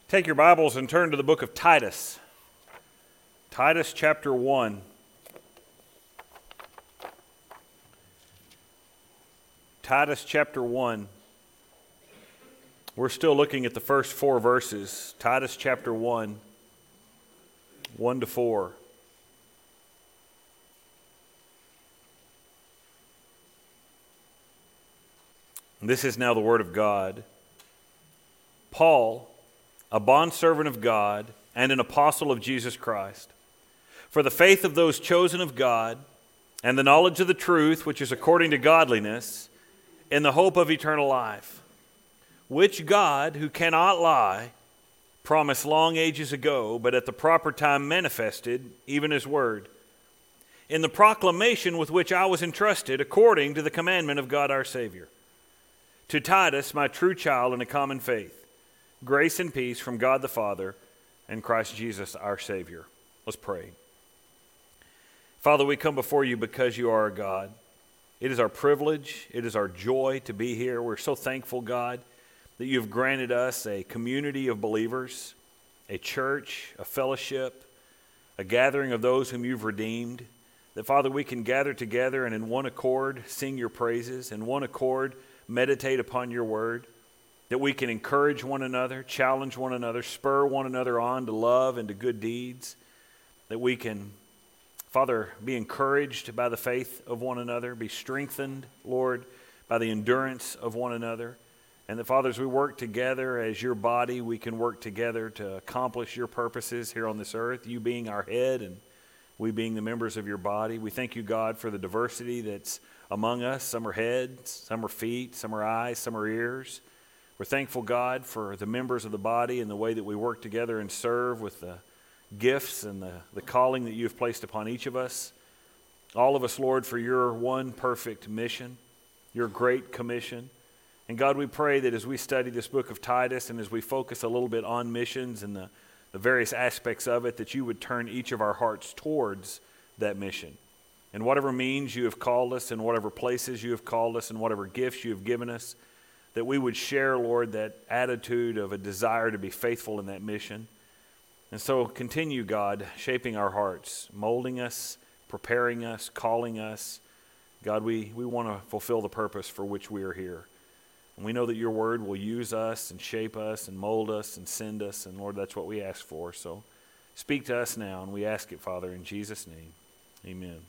Take your Bibles and turn to the book of Titus. Titus chapter 1. Titus chapter 1. We're still looking at the first four verses. Titus chapter 1, 1 to 4. This is now the word of God. Paul, a bondservant of God and an apostle of Jesus Christ, for the faith of those chosen of God and the knowledge of the truth which is according to godliness, in the hope of eternal life, which God, who cannot lie, promised long ages ago, but at the proper time manifested, even His word, in the proclamation with which I was entrusted according to the commandment of God our Savior. To Titus, my true child in a common faith, grace and peace from God the Father and Christ Jesus our Savior. Let's pray. Father, we come before you because you are a God. It is our privilege, it is our joy to be here. We're so thankful, God, that you've granted us a community of believers, a church, a fellowship, a gathering of those whom you've redeemed. That, Father, we can gather together and in one accord sing your praises, in one accord meditate upon your word. That we can encourage one another, challenge one another, spur one another on to love and to good deeds. That we can, Father, be encouraged by the faith of one another, be strengthened, Lord, by the endurance of one another. And that, Father, as we work together as your body, we can work together to accomplish your purposes here on this earth, you being our head and we being the members of your body. We thank you, God, for the diversity that's among us. Some are heads, some are feet, some are eyes, some are ears. We're thankful, God, for the members of the body and the way that we work together and serve with the gifts and the calling that you've placed upon each of us. All of us, Lord, for your one perfect mission, your great commission. And God, we pray that as we study this book of Titus and as we focus a little bit on missions and the various aspects of it, that you would turn each of our hearts towards that mission. In whatever means you have called us, in whatever places you have called us, in whatever gifts you have given us, that we would share, Lord, that attitude of a desire to be faithful in that mission. And so continue, God, shaping our hearts, molding us, preparing us, calling us. God, we want to fulfill the purpose for which we are here. And we know that your word will use us and shape us and mold us and send us. And Lord, that's what we ask for. So speak to us now, and we ask it, Father, in Jesus' name. Amen.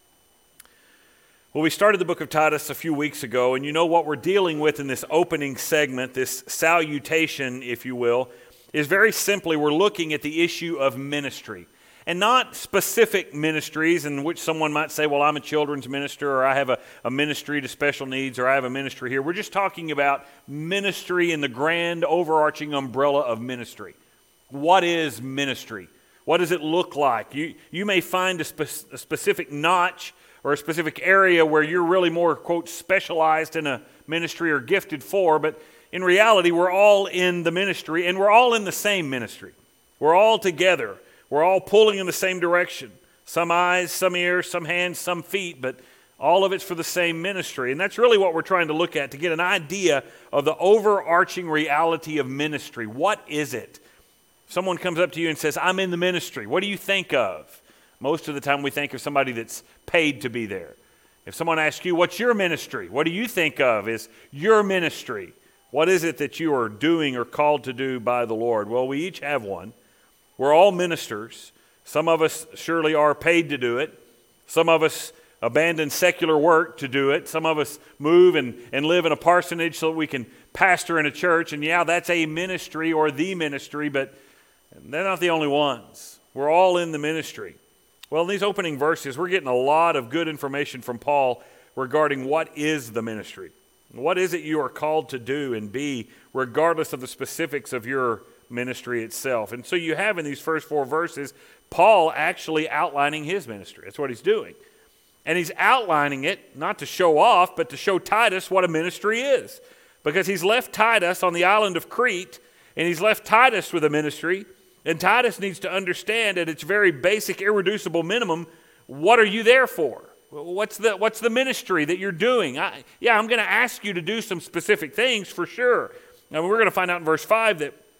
Well, we started the book of Titus a few weeks ago, and you know what we're dealing with in this opening segment, this salutation, if you will, is very simply we're looking at the issue of ministry. And not specific ministries in which someone might say, well, I'm a children's minister, or I have a ministry to special needs, or I have a ministry here. We're just talking about ministry in the grand overarching umbrella of ministry. What is ministry? What does it look like? You may find a specific notch or a specific area where you're really more, quote, specialized in a ministry or gifted for, but in reality, we're all in the ministry, and we're all in the same ministry. We're all together. We're all pulling in the same direction. Some eyes, some ears, some hands, some feet, but all of it's for the same ministry. And that's really what we're trying to look at, to get an idea of the overarching reality of ministry. What is it? Someone comes up to you and says, I'm in the ministry. What do you think of? Most of the time we think of somebody that's paid to be there. If someone asks you, what's your ministry? What do you think of as your ministry? What is it that you are doing or called to do by the Lord? Well, we each have one. We're all ministers. Some of us surely are paid to do it. Some of us abandon secular work to do it. Some of us move and live in a parsonage so that we can pastor in a church. And yeah, that's a ministry or the ministry, but they're not the only ones. We're all in the ministry. Well, in these opening verses, we're getting a lot of good information from Paul regarding what is the ministry. What is it you are called to do and be, regardless of the specifics of your ministry itself. And so you have in these first four verses, Paul actually outlining his ministry. That's what he's doing. And he's outlining it, not to show off, but to show Titus what a ministry is. Because he's left Titus on the island of Crete, and he's left Titus with a ministry. And Titus needs to understand at its very basic, irreducible minimum, what are you there for? What's the ministry that you're doing? I'm going to ask you to do some specific things for sure. Now, we're going to find out in verse 5 that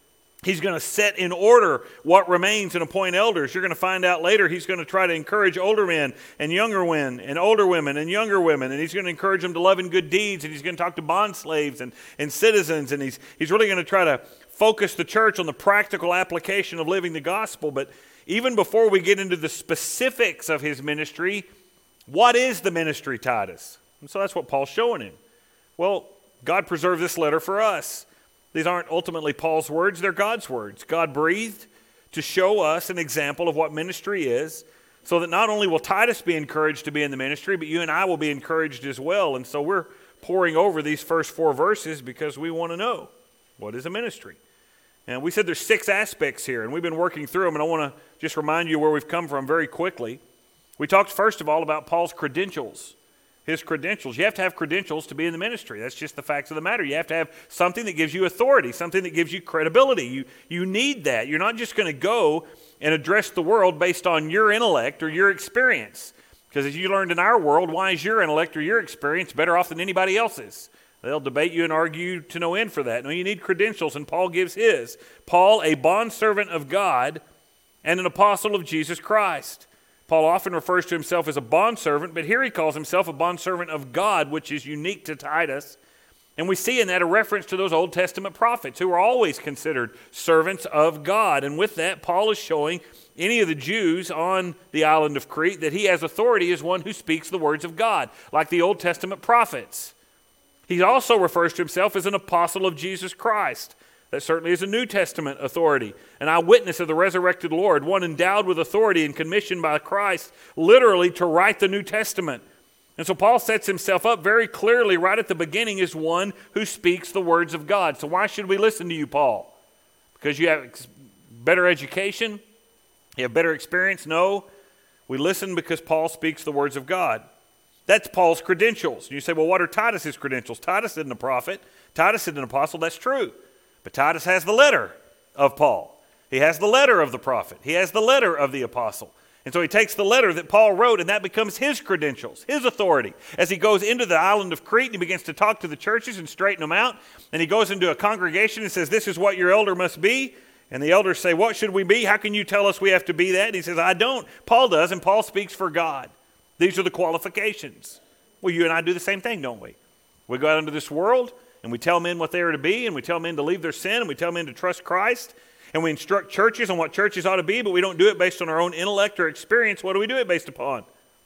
He's going to set in order what remains and appoint elders. You're going to find out later he's going to try to encourage older men and younger men and older women and younger women. And he's going to encourage them to love and good deeds. And he's going to talk to bond slaves and citizens. And he's really going to try to focus the church on the practical application of living the gospel. But even before we get into the specifics of his ministry, what is the ministry, Titus? And so that's what Paul's showing him. Well, God preserved this letter for us. These aren't ultimately Paul's words, they're God's words. God breathed to show us an example of what ministry is, so that not only will Titus be encouraged to be in the ministry, but you and I will be encouraged as well. And so we're poring over these first 4 verses because we want to know, what is a ministry? And we said there's 6 aspects here, and we've been working through them, and I want to just remind you where we've come from very quickly. We talked first of all about Paul's credentials. His credentials. You have to have credentials to be in the ministry. That's just the facts of the matter. You have to have something that gives you authority, something that gives you credibility. You need that. You're not just going to go and address the world based on your intellect or your experience. Because as you learned in our world, why is your intellect or your experience better off than anybody else's? They'll debate you and argue to no end for that. No, you need credentials, and Paul gives his. Paul, a bondservant of God and an apostle of Jesus Christ. Paul often refers to himself as a bondservant, but here he calls himself a bondservant of God, which is unique to Titus. And we see in that a reference to those Old Testament prophets who are always considered servants of God. And with that, Paul is showing any of the Jews on the island of Crete that he has authority as one who speaks the words of God, like the Old Testament prophets. He also refers to himself as an apostle of Jesus Christ. That certainly is a New Testament authority. An eyewitness of the resurrected Lord, one endowed with authority and commissioned by Christ, literally to write the New Testament. And so Paul sets himself up very clearly right at the beginning as one who speaks the words of God. So why should we listen to you, Paul? Because you have better education? You have better experience? No. We listen because Paul speaks the words of God. That's Paul's credentials. You say, well, what are Titus's credentials? Titus isn't a prophet. Titus isn't an apostle. That's true. But Titus has the letter of Paul. He has the letter of the prophet. He has the letter of the apostle. And so he takes the letter that Paul wrote, and that becomes his credentials, his authority. As he goes into the island of Crete and he begins to talk to the churches and straighten them out, and he goes into a congregation and says, this is what your elder must be. And the elders say, what should we be? How can you tell us we have to be that? And he says, I don't. Paul does, and Paul speaks for God. These are the qualifications. Well, you and I do the same thing, don't we? We go out into this world, and we tell men what they are to be, and we tell men to leave their sin, and we tell men to trust Christ, and we instruct churches on what churches ought to be, but we don't do it based on our own intellect or experience. What do we do it based upon?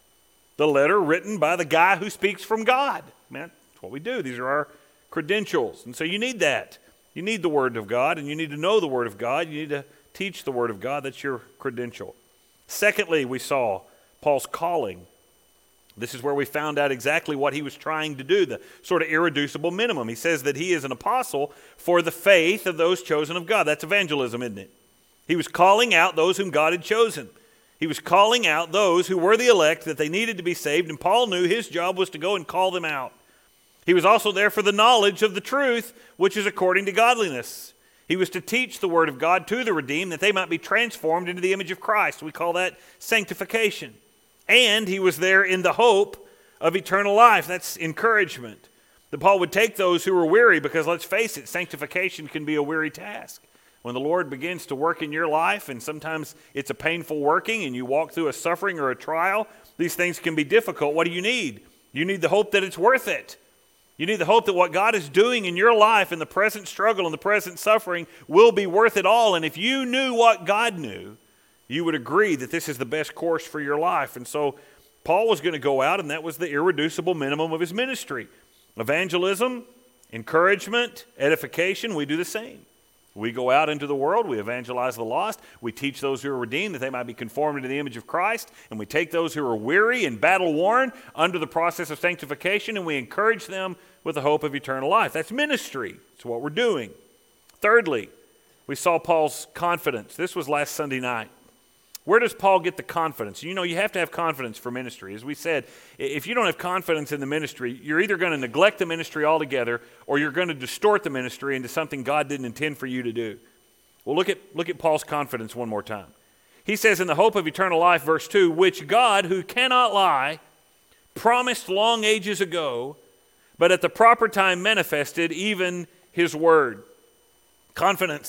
The letter written by the guy who speaks from God. Man, that's what we do. These are our credentials. And so you need that. You need the Word of God, and you need to know the Word of God. You need to teach the Word of God. That's your credential. Secondly, we saw Paul's calling. This is where we found out exactly what he was trying to do, the sort of irreducible minimum. He says that he is an apostle for the faith of those chosen of God. That's evangelism, isn't it? He was calling out those whom God had chosen. He was calling out those who were the elect, that they needed to be saved, and Paul knew his job was to go and call them out. He was also there for the knowledge of the truth, which is according to godliness. He was to teach the word of God to the redeemed, that they might be transformed into the image of Christ. We call that sanctification. And he was there in the hope of eternal life. That's encouragement. That Paul would take those who were weary, because let's face it, sanctification can be a weary task. When the Lord begins to work in your life, and sometimes it's a painful working, and you walk through a suffering or a trial, these things can be difficult. What do you need? You need the hope that it's worth it. You need the hope that what God is doing in your life, in the present struggle and the present suffering, will be worth it all. And if you knew what God knew, you would agree that this is the best course for your life. And so Paul was going to go out, and that was the irreducible minimum of his ministry. Evangelism, encouragement, edification, we do the same. We go out into the world, we evangelize the lost, we teach those who are redeemed that they might be conformed to the image of Christ, and we take those who are weary and battle-worn under the process of sanctification, and we encourage them with the hope of eternal life. That's ministry. It's what we're doing. Thirdly, we saw Paul's confidence. This was last Sunday night. Where does Paul get the confidence? You know, you have to have confidence for ministry. As we said, if you don't have confidence in the ministry, you're either going to neglect the ministry altogether, or you're going to distort the ministry into something God didn't intend for you to do. Well, look at Paul's confidence one more time. He says, in the hope of eternal life, verse 2, which God, who cannot lie, promised long ages ago, but at the proper time manifested, even his word. Confidence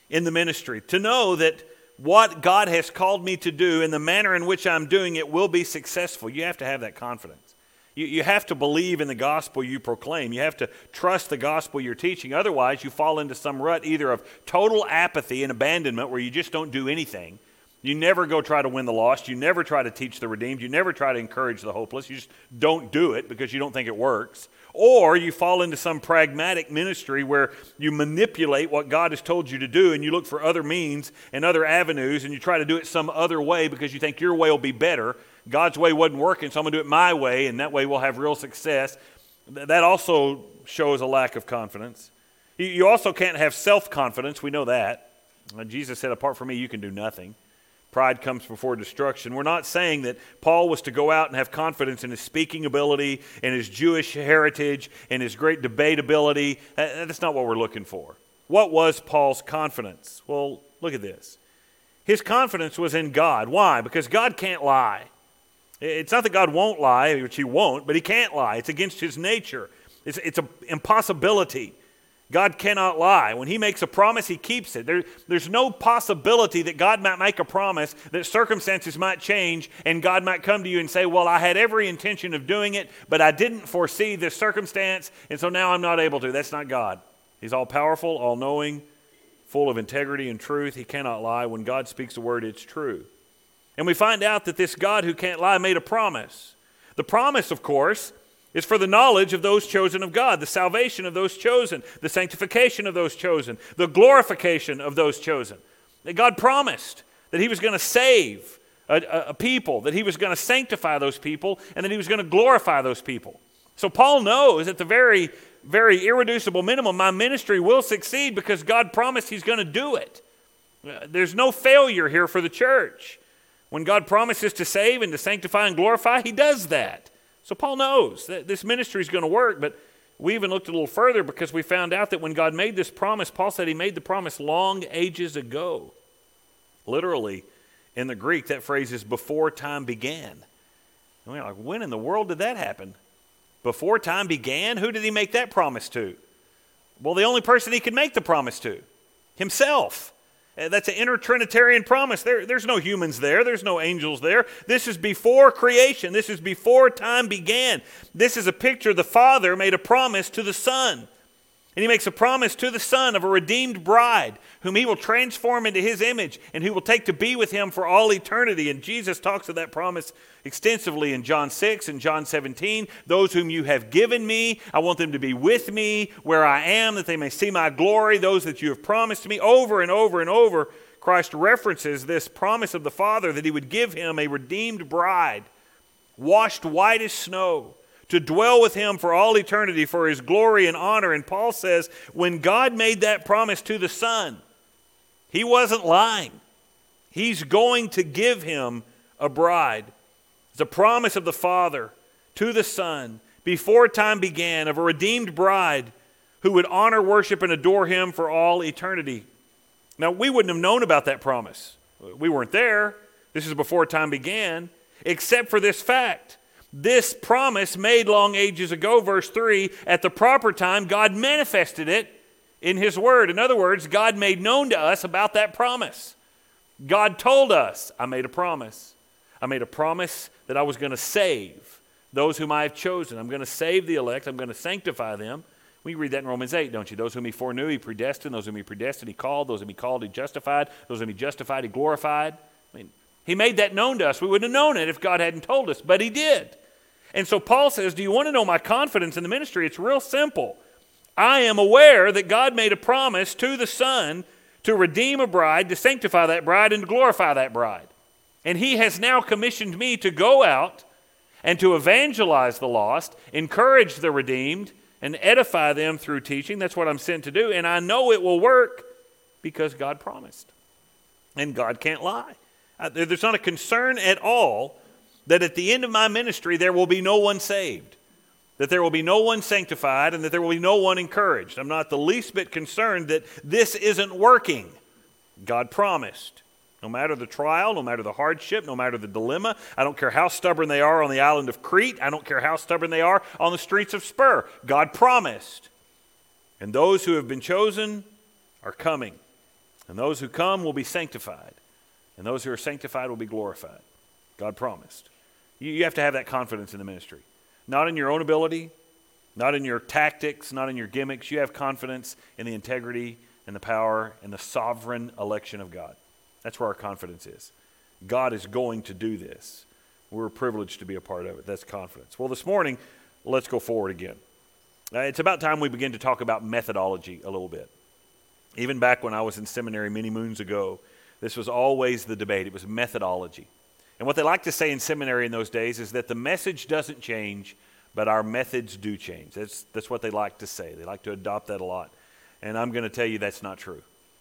in the ministry, to know that what God has called me to do and the manner in which I'm doing it will be successful. You have to have that confidence. You have to believe in the gospel you proclaim. You have to trust the gospel you're teaching. Otherwise, you fall into some rut either of total apathy and abandonment where you just don't do anything. You never go try to win the lost. You never try to teach the redeemed. You never try to encourage the hopeless. You just don't do it because you don't think it works. Or you fall into some pragmatic ministry where you manipulate what God has told you to do and you look for other means and other avenues and you try to do it some other way because you think your way will be better. God's way wasn't working, so I'm going to do it my way, and that way we'll have real success. That also shows a lack of confidence. You also can't have self-confidence. We know that. Jesus said, apart from me, you can do nothing. Pride comes before destruction. We're not saying that Paul was to go out and have confidence in his speaking ability, in his Jewish heritage, in his great debate ability. That's not what we're looking for. What was Paul's confidence? Well, look at this. His confidence was in God. Why? Because God can't lie. It's not that God won't lie, which he won't, but he can't lie. It's against his nature. It's an impossibility. God cannot lie. When he makes a promise, he keeps it. There's no possibility that God might make a promise, that circumstances might change, and God might come to you and say, well, I had every intention of doing it, but I didn't foresee this circumstance, and so now I'm not able to. That's not God. He's all-powerful, all-knowing, full of integrity and truth. He cannot lie. When God speaks a word, it's true. And we find out that this God who can't lie made a promise. The promise, of course, is for the knowledge of those chosen of God, the salvation of those chosen, the sanctification of those chosen, the glorification of those chosen. That God promised that he was going to save a people, that he was going to sanctify those people, and that he was going to glorify those people. So Paul knows at the very, very irreducible minimum, my ministry will succeed because God promised he's going to do it. There's no failure here for the church. When God promises to save and to sanctify and glorify, he does that. So Paul knows that this ministry is going to work, but we even looked a little further because we found out that when God made this promise, Paul said he made the promise long ages ago. Literally, in the Greek, that phrase is before time began. And we're like, when in the world did that happen? Before time began? Who did he make that promise to? Well, the only person he could make the promise to, himself. That's an inter-Trinitarian promise. There's no humans there. There's no angels there. This is before creation. This is before time began. This is a picture. The Father made a promise to the Son. And he makes a promise to the Son of a redeemed bride whom he will transform into his image and who will take to be with him for all eternity. And Jesus talks of that promise extensively in John 6 and John 17. Those whom you have given me, I want them to be with me where I am, that they may see my glory. Those that you have promised me. Over and over and over, Christ references this promise of the Father that he would give him a redeemed bride, washed white as snow, to dwell with him for all eternity for his glory and honor. And Paul says, when God made that promise to the Son, he wasn't lying. He's going to give him a bride. It's a promise of the Father to the Son before time began of a redeemed bride who would honor, worship, and adore him for all eternity. Now, we wouldn't have known about that promise. We weren't there. This is before time began, except for this fact. This promise made long ages ago, verse 3, at the proper time, God manifested it in his word. In other words, God made known to us about that promise. God told us, I made a promise. I made a promise that I was going to save those whom I have chosen. I'm going to save the elect. I'm going to sanctify them. We read that in Romans 8, don't you? Those whom he foreknew, he predestined. Those whom he predestined, he called. Those whom he called, he justified. Those whom he justified, he glorified. I mean, he made that known to us. We wouldn't have known it if God hadn't told us, but he did. And so Paul says, do you want to know my confidence in the ministry? It's real simple. I am aware that God made a promise to the Son to redeem a bride, to sanctify that bride, and to glorify that bride. And he has now commissioned me to go out and to evangelize the lost, encourage the redeemed, and edify them through teaching. That's what I'm sent to do. And I know it will work because God promised. And God can't lie. There's not a concern at all that at the end of my ministry there will be no one saved, that there will be no one sanctified, and that there will be no one encouraged. I'm not the least bit concerned that this isn't working. God promised. No matter the trial, no matter the hardship, no matter the dilemma, I don't care how stubborn they are on the island of Crete, I don't care how stubborn they are on the streets of Spur. God promised. And those who have been chosen are coming. And those who come will be sanctified. And those who are sanctified will be glorified. God promised. You have to have that confidence in the ministry. Not in your own ability, not in your tactics, not in your gimmicks. You have confidence in the integrity and the power and the sovereign election of God. That's where our confidence is. God is going to do this. We're privileged to be a part of it. That's confidence. Well, this morning, let's go forward again. It's about time we begin to talk about methodology a little bit. Even back when I was in seminary many moons ago, this was always the debate. It was methodology. And what they like to say in seminary in those days is that the message doesn't change, but our methods do change. That's what they like to say. They like to adopt that a lot. And I'm going to tell you that's not true.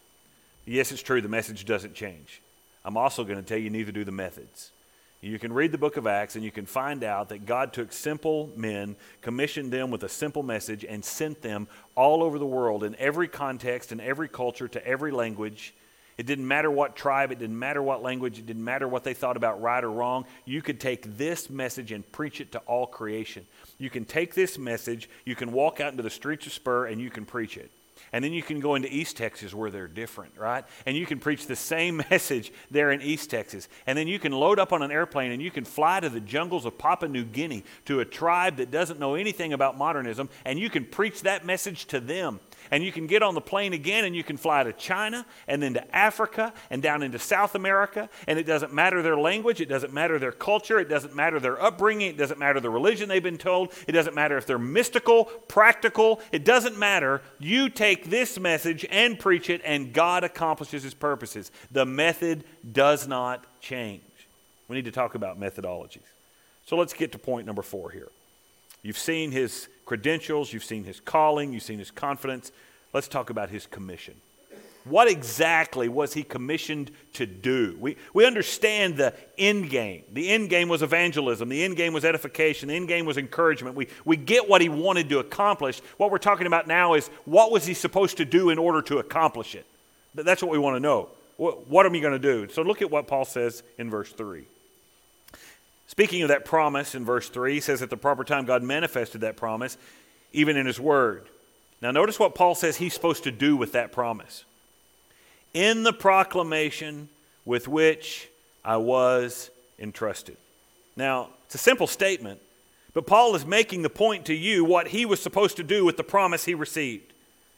Yes, it's true, the message doesn't change. I'm also going to tell you neither do the methods. You can read the book of Acts and you can find out that God took simple men, commissioned them with a simple message, and sent them all over the world in every context, in every culture, to every language. It didn't matter what tribe, it didn't matter what language, it didn't matter what they thought about right or wrong. You could take this message and preach it to all creation. You can take this message, you can walk out into the streets of Spur and you can preach it. And then you can go into East Texas where they're different, right? And you can preach the same message there in East Texas. And then you can load up on an airplane and you can fly to the jungles of Papua New Guinea to a tribe that doesn't know anything about modernism, and you can preach that message to them. And you can get on the plane again and you can fly to China and then to Africa and down into South America. And it doesn't matter their language. It doesn't matter their culture. It doesn't matter their upbringing. It doesn't matter the religion they've been told. It doesn't matter if they're mystical, practical. It doesn't matter. You take this message and preach it, and God accomplishes His purposes. The method does not change. We need to talk about methodologies. So let's get to point number 4 here. You've seen His credentials, you've seen His calling, you've seen His confidence. Let's talk about His commission. What exactly was He commissioned to do? We understand the end game. The end game was evangelism. The end game was edification. The end game was encouragement. We get what He wanted to accomplish. What we're talking about now is what was He supposed to do in order to accomplish it? That's what we want to know. What am I going to do? So look at what Paul says in verse 3. Speaking of that promise in verse 3, he says at the proper time God manifested that promise, even in His word. Now notice what Paul says he's supposed to do with that promise. In the proclamation with which I was entrusted. Now, it's a simple statement, but Paul is making the point to you what he was supposed to do with the promise he received.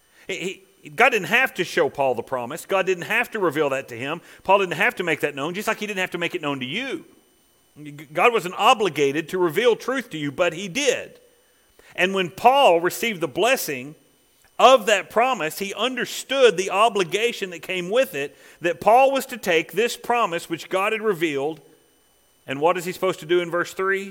God didn't have to show Paul the promise. God didn't have to reveal that to him. Paul didn't have to make that known, just like He didn't have to make it known to you. God wasn't obligated to reveal truth to you, but He did. And when Paul received the blessing of that promise, he understood the obligation that came with it, that Paul was to take this promise which God had revealed, and what is he supposed to do in verse 3?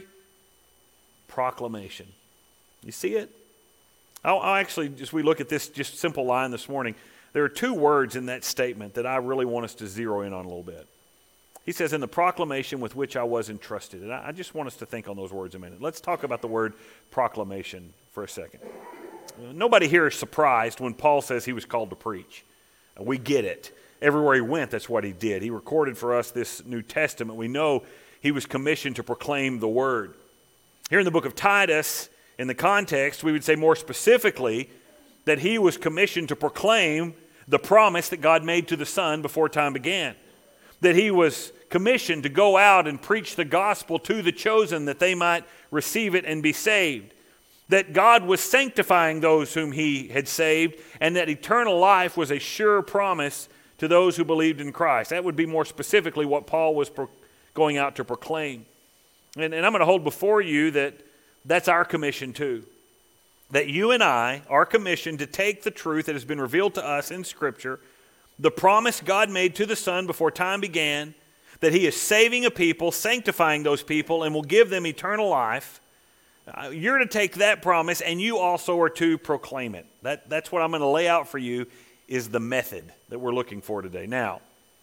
Proclamation. You see it? I'll actually, as we look at this just simple line this morning, there are 2 words in that statement that I really want us to zero in on a little bit. He says, in the proclamation with which I was entrusted. And I just want us to think on those words a minute. Let's talk about the word proclamation for a second. Nobody here is surprised when Paul says he was called to preach. We get it. Everywhere he went, that's what he did. He recorded for us this New Testament. We know he was commissioned to proclaim the word. Here in the book of Titus, in the context, we would say more specifically that he was commissioned to proclaim the promise that God made to the Son before time began. That he was commissioned to go out and preach the gospel to the chosen that they might receive it and be saved. That God was sanctifying those whom He had saved, and that eternal life was a sure promise to those who believed in Christ. That would be more specifically what Paul was going out to proclaim. And I'm going to hold before you that that's our commission too. That you and I are commissioned to take the truth that has been revealed to us in Scripture, the promise God made to the Son before time began, that He is saving a people, sanctifying those people, and will give them eternal life. You're to take that promise, and you also are to proclaim it. That's what I'm going to lay out for you, is the method that we're looking for today. Now,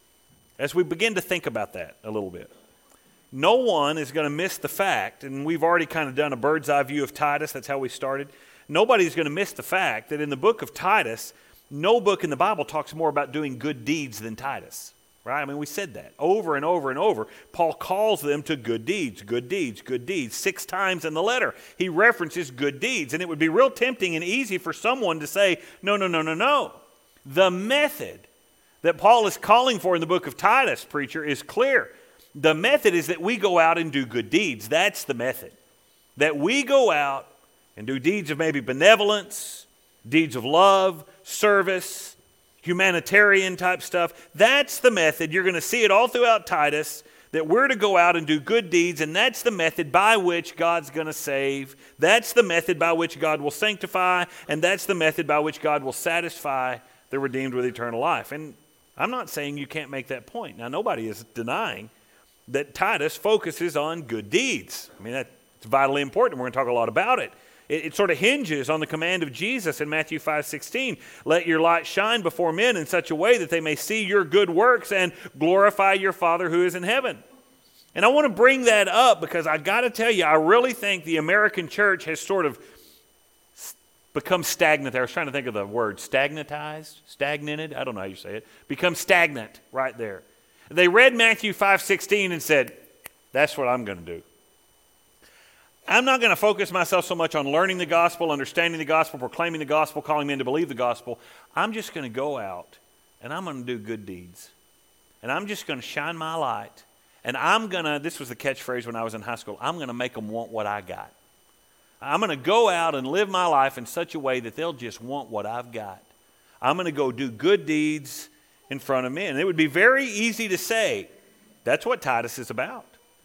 as we begin to think about that a little bit, no one is going to miss the fact, and we've already kind of done a bird's eye view of Titus, that's how we started. Nobody's going to miss the fact that in the book of Titus, no book in the Bible talks more about doing good deeds than Titus. Right? I mean, we said that over and over and over. Paul calls them to good deeds, good deeds, good deeds. 6 times in the letter, he references good deeds. And it would be real tempting and easy for someone to say, no. The method that Paul is calling for in the book of Titus, preacher, is clear. The method is that we go out and do good deeds. That's the method. That we go out and do deeds of maybe benevolence, deeds of love, service, humanitarian type stuff. That's the method. You're going to see it all throughout Titus, that we're to go out and do good deeds, and that's the method by which God's going to save. That's the method by which God will sanctify, and that's the method by which God will satisfy the redeemed with eternal life. And I'm not saying you can't make that point. Now, nobody is denying that Titus focuses on good deeds. I mean, that's vitally important. We're going to talk a lot about it. It sort of hinges on the command of Jesus in Matthew 5:16. Let your light shine before men in such a way that they may see your good works and glorify your Father who is in heaven. And I want to bring that up because I got to tell you, I really think the American church has sort of become stagnant. I was trying to think of the word, stagnatized, stagnated. I don't know how you say it. Become stagnant right there. They read Matthew 5:16 and said, that's what I'm going to do. I'm not going to focus myself so much on learning the gospel, understanding the gospel, proclaiming the gospel, calling men to believe the gospel. I'm just going to go out and I'm going to do good deeds. And I'm just going to shine my light. And I'm going to, this was the catchphrase when I was in high school, I'm going to make them want what I got. I'm going to go out and live my life in such a way that they'll just want what I've got. I'm going to go do good deeds in front of men. And it would be very easy to say, that's what Titus is about.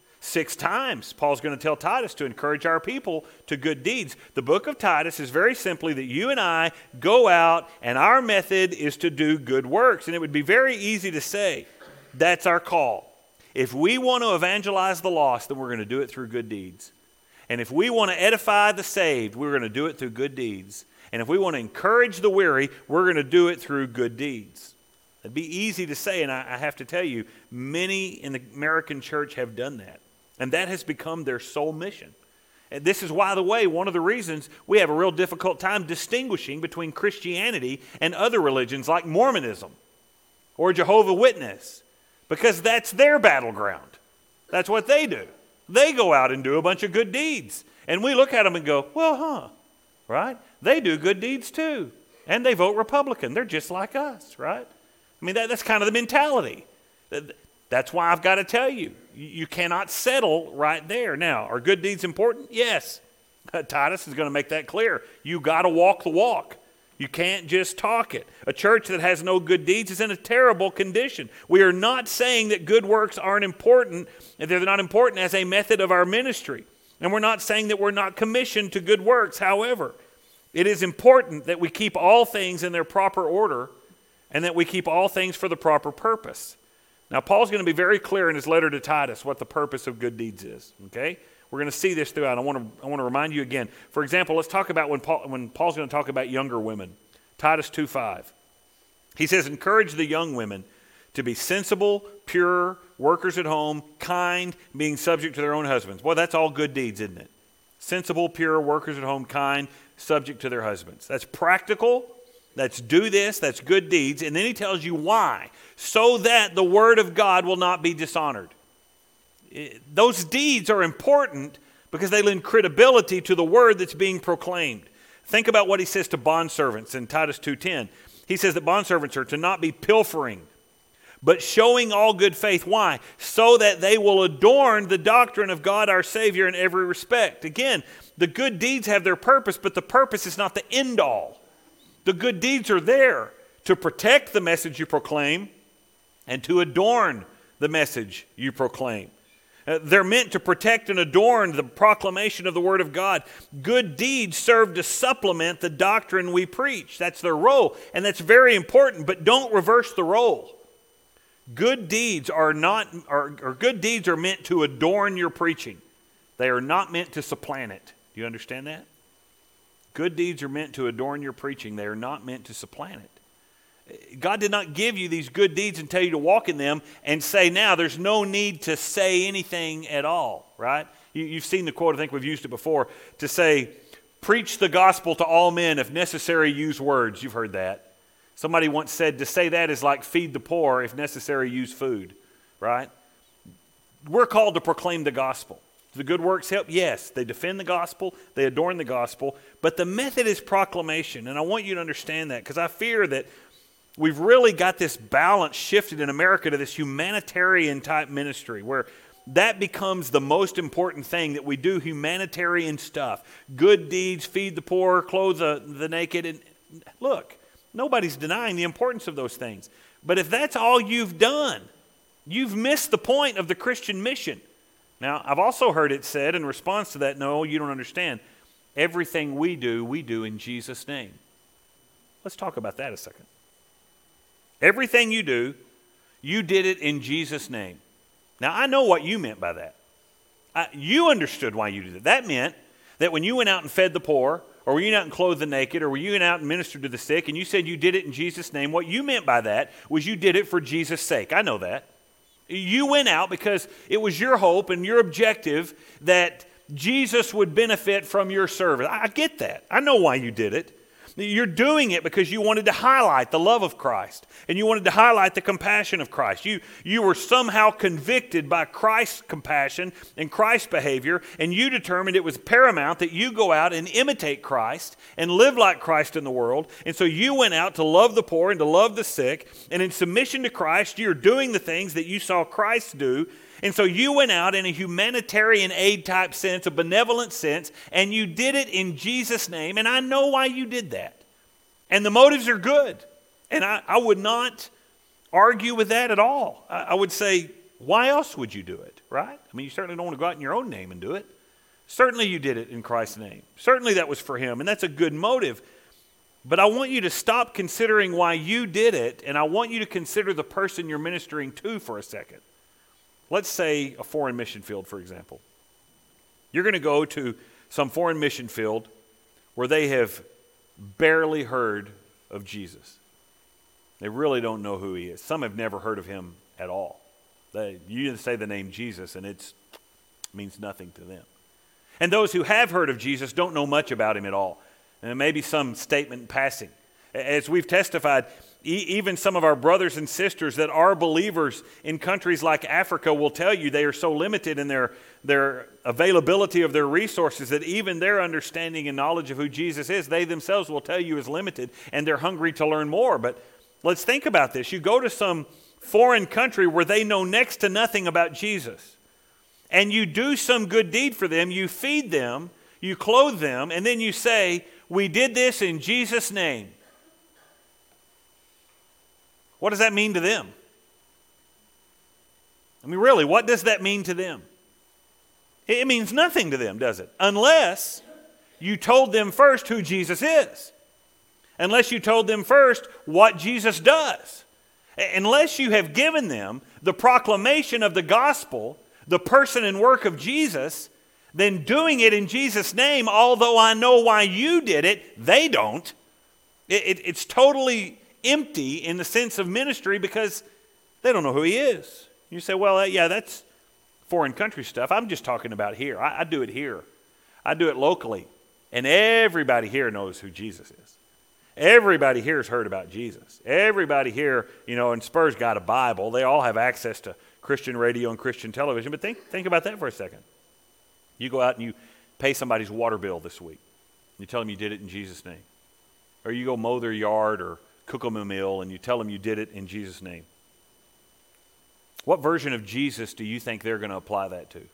6 times, Paul's going to tell Titus to encourage our people to good deeds. The book of Titus is very simply that you and I go out and our method is to do good works. And it would be very easy to say, that's our call. If we want to evangelize the lost, then we're going to do it through good deeds. And if we want to edify the saved, we're going to do it through good deeds. And if we want to encourage the weary, we're going to do it through good deeds. It'd be easy to say, and I have to tell you, many in the American church have done that. And that has become their sole mission. And this is, by the way, one of the reasons we have a real difficult time distinguishing between Christianity and other religions like Mormonism or Jehovah's Witness, because that's their battleground. That's what they do. They go out and do a bunch of good deeds. And we look at them and go, well, right? They do good deeds too. And they vote Republican. They're just like us, right? I mean, that's kind of the mentality. That's why I've got to tell you, you cannot settle right there. Now, are good deeds important? Yes. Titus is going to make that clear. You got to walk the walk. You can't just talk it. A church that has no good deeds is in a terrible condition. We are not saying that good works aren't important, and they're not important as a method of our ministry. And we're not saying that we're not commissioned to good works. However, it is important that we keep all things in their proper order and that we keep all things for the proper purpose. Now, Paul's going to be very clear in his letter to Titus what the purpose of good deeds is, okay? We're going to see this throughout. I want to remind you again. For example, let's talk about when Paul's going to talk about younger women. Titus 2:5. He says, encourage the young women to be sensible, pure, workers at home, kind, being subject to their own husbands. Well, that's all good deeds, isn't it? Sensible, pure, workers at home, kind, subject to their husbands. That's practical. That's do this. That's good deeds. And then he tells you why. So that the word of God will not be dishonored. Those deeds are important because they lend credibility to the word that's being proclaimed. Think about what he says to bondservants in Titus 2:10. He says that bondservants are to not be pilfering, but showing all good faith. Why? So that they will adorn the doctrine of God our Savior in every respect. Again, the good deeds have their purpose, but the purpose is not the end all. The good deeds are there to protect the message you proclaim and to adorn the message you proclaim. They're meant to protect and adorn the proclamation of the Word of God. Good deeds serve to supplement the doctrine we preach. That's their role, and that's very important, but don't reverse the role. Good deeds are meant to adorn your preaching. They are not meant to supplant it. Do you understand that? Good deeds are meant to adorn your preaching. They are not meant to supplant it. God did not give you these good deeds and tell you to walk in them and say, now there's no need to say anything at all, right? You've seen the quote, I think we've used it before, to say, preach the gospel to all men, if necessary, use words. You've heard that. Somebody once said to say that is like feed the poor, if necessary, use food, right? We're called to proclaim the gospel. Do the good works help? Yes. They defend the gospel. They adorn the gospel. But the method is proclamation. And I want you to understand that because I fear that we've really got this balance shifted in America to this humanitarian type ministry where that becomes the most important thing, that we do humanitarian stuff. Good deeds, feed the poor, clothe the naked. And look, nobody's denying the importance of those things. But if that's all you've done, you've missed the point of the Christian mission. Now, I've also heard it said in response to that, no, you don't understand. Everything we do in Jesus' name. Let's talk about that a second. Everything you do, you did it in Jesus' name. Now, I know what you meant by that. You understood why you did it. That meant that when you went out and fed the poor, or when you went out and clothed the naked, or when you went out and ministered to the sick, and you said you did it in Jesus' name, what you meant by that was you did it for Jesus' sake. I know that. You went out because it was your hope and your objective that Jesus would benefit from your service. I get that. I know why you did it. You're doing it because you wanted to highlight the love of Christ, and you wanted to highlight the compassion of Christ. You were somehow convicted by Christ's compassion and Christ's behavior, and you determined it was paramount that you go out and imitate Christ and live like Christ in the world. And so you went out to love the poor and to love the sick, and in submission to Christ, you're doing the things that you saw Christ do. And so you went out in a humanitarian aid type sense, a benevolent sense, and you did it in Jesus' name. And I know why you did that. And the motives are good. And I would not argue with that at all. I would say, why else would you do it, right? I mean, you certainly don't want to go out in your own name and do it. Certainly you did it in Christ's name. Certainly that was for him, and that's a good motive. But I want you to stop considering why you did it, and I want you to consider the person you're ministering to for a second. Let's say a foreign mission field, for example. You're going to go to some foreign mission field where they have barely heard of Jesus. They really don't know who he is. Some have never heard of him at all. You say the name Jesus and it means nothing to them. And those who have heard of Jesus don't know much about him at all. And maybe some statement in passing. As we've testified, even some of our brothers and sisters that are believers in countries like Africa will tell you they are so limited in their availability of their resources that even their understanding and knowledge of who Jesus is, they themselves will tell you is limited, and they're hungry to learn more. But let's think about this. You go to some foreign country where they know next to nothing about Jesus, and you do some good deed for them, you feed them, you clothe them, and then you say, we did this in Jesus' name. What does that mean to them? I mean, really, what does that mean to them? It means nothing to them, does it? Unless you told them first who Jesus is. Unless you told them first what Jesus does. Unless you have given them the proclamation of the gospel, the person and work of Jesus, then doing it in Jesus' name, although I know why you did it, they don't. It's totally empty in the sense of ministry because they don't know who he is. You say, well, yeah, that's foreign country stuff. I'm just talking about here. I do it here. I do it locally. And everybody here knows who Jesus is. Everybody here has heard about Jesus. Everybody here, and Spur's got a Bible. They all have access to Christian radio and Christian television. But think about that for a second. You go out and you pay somebody's water bill this week. You tell them you did it in Jesus' name. Or you go mow their yard or cook them a meal and you tell them you did it in Jesus' name. What version of Jesus do you think they're going to apply that to?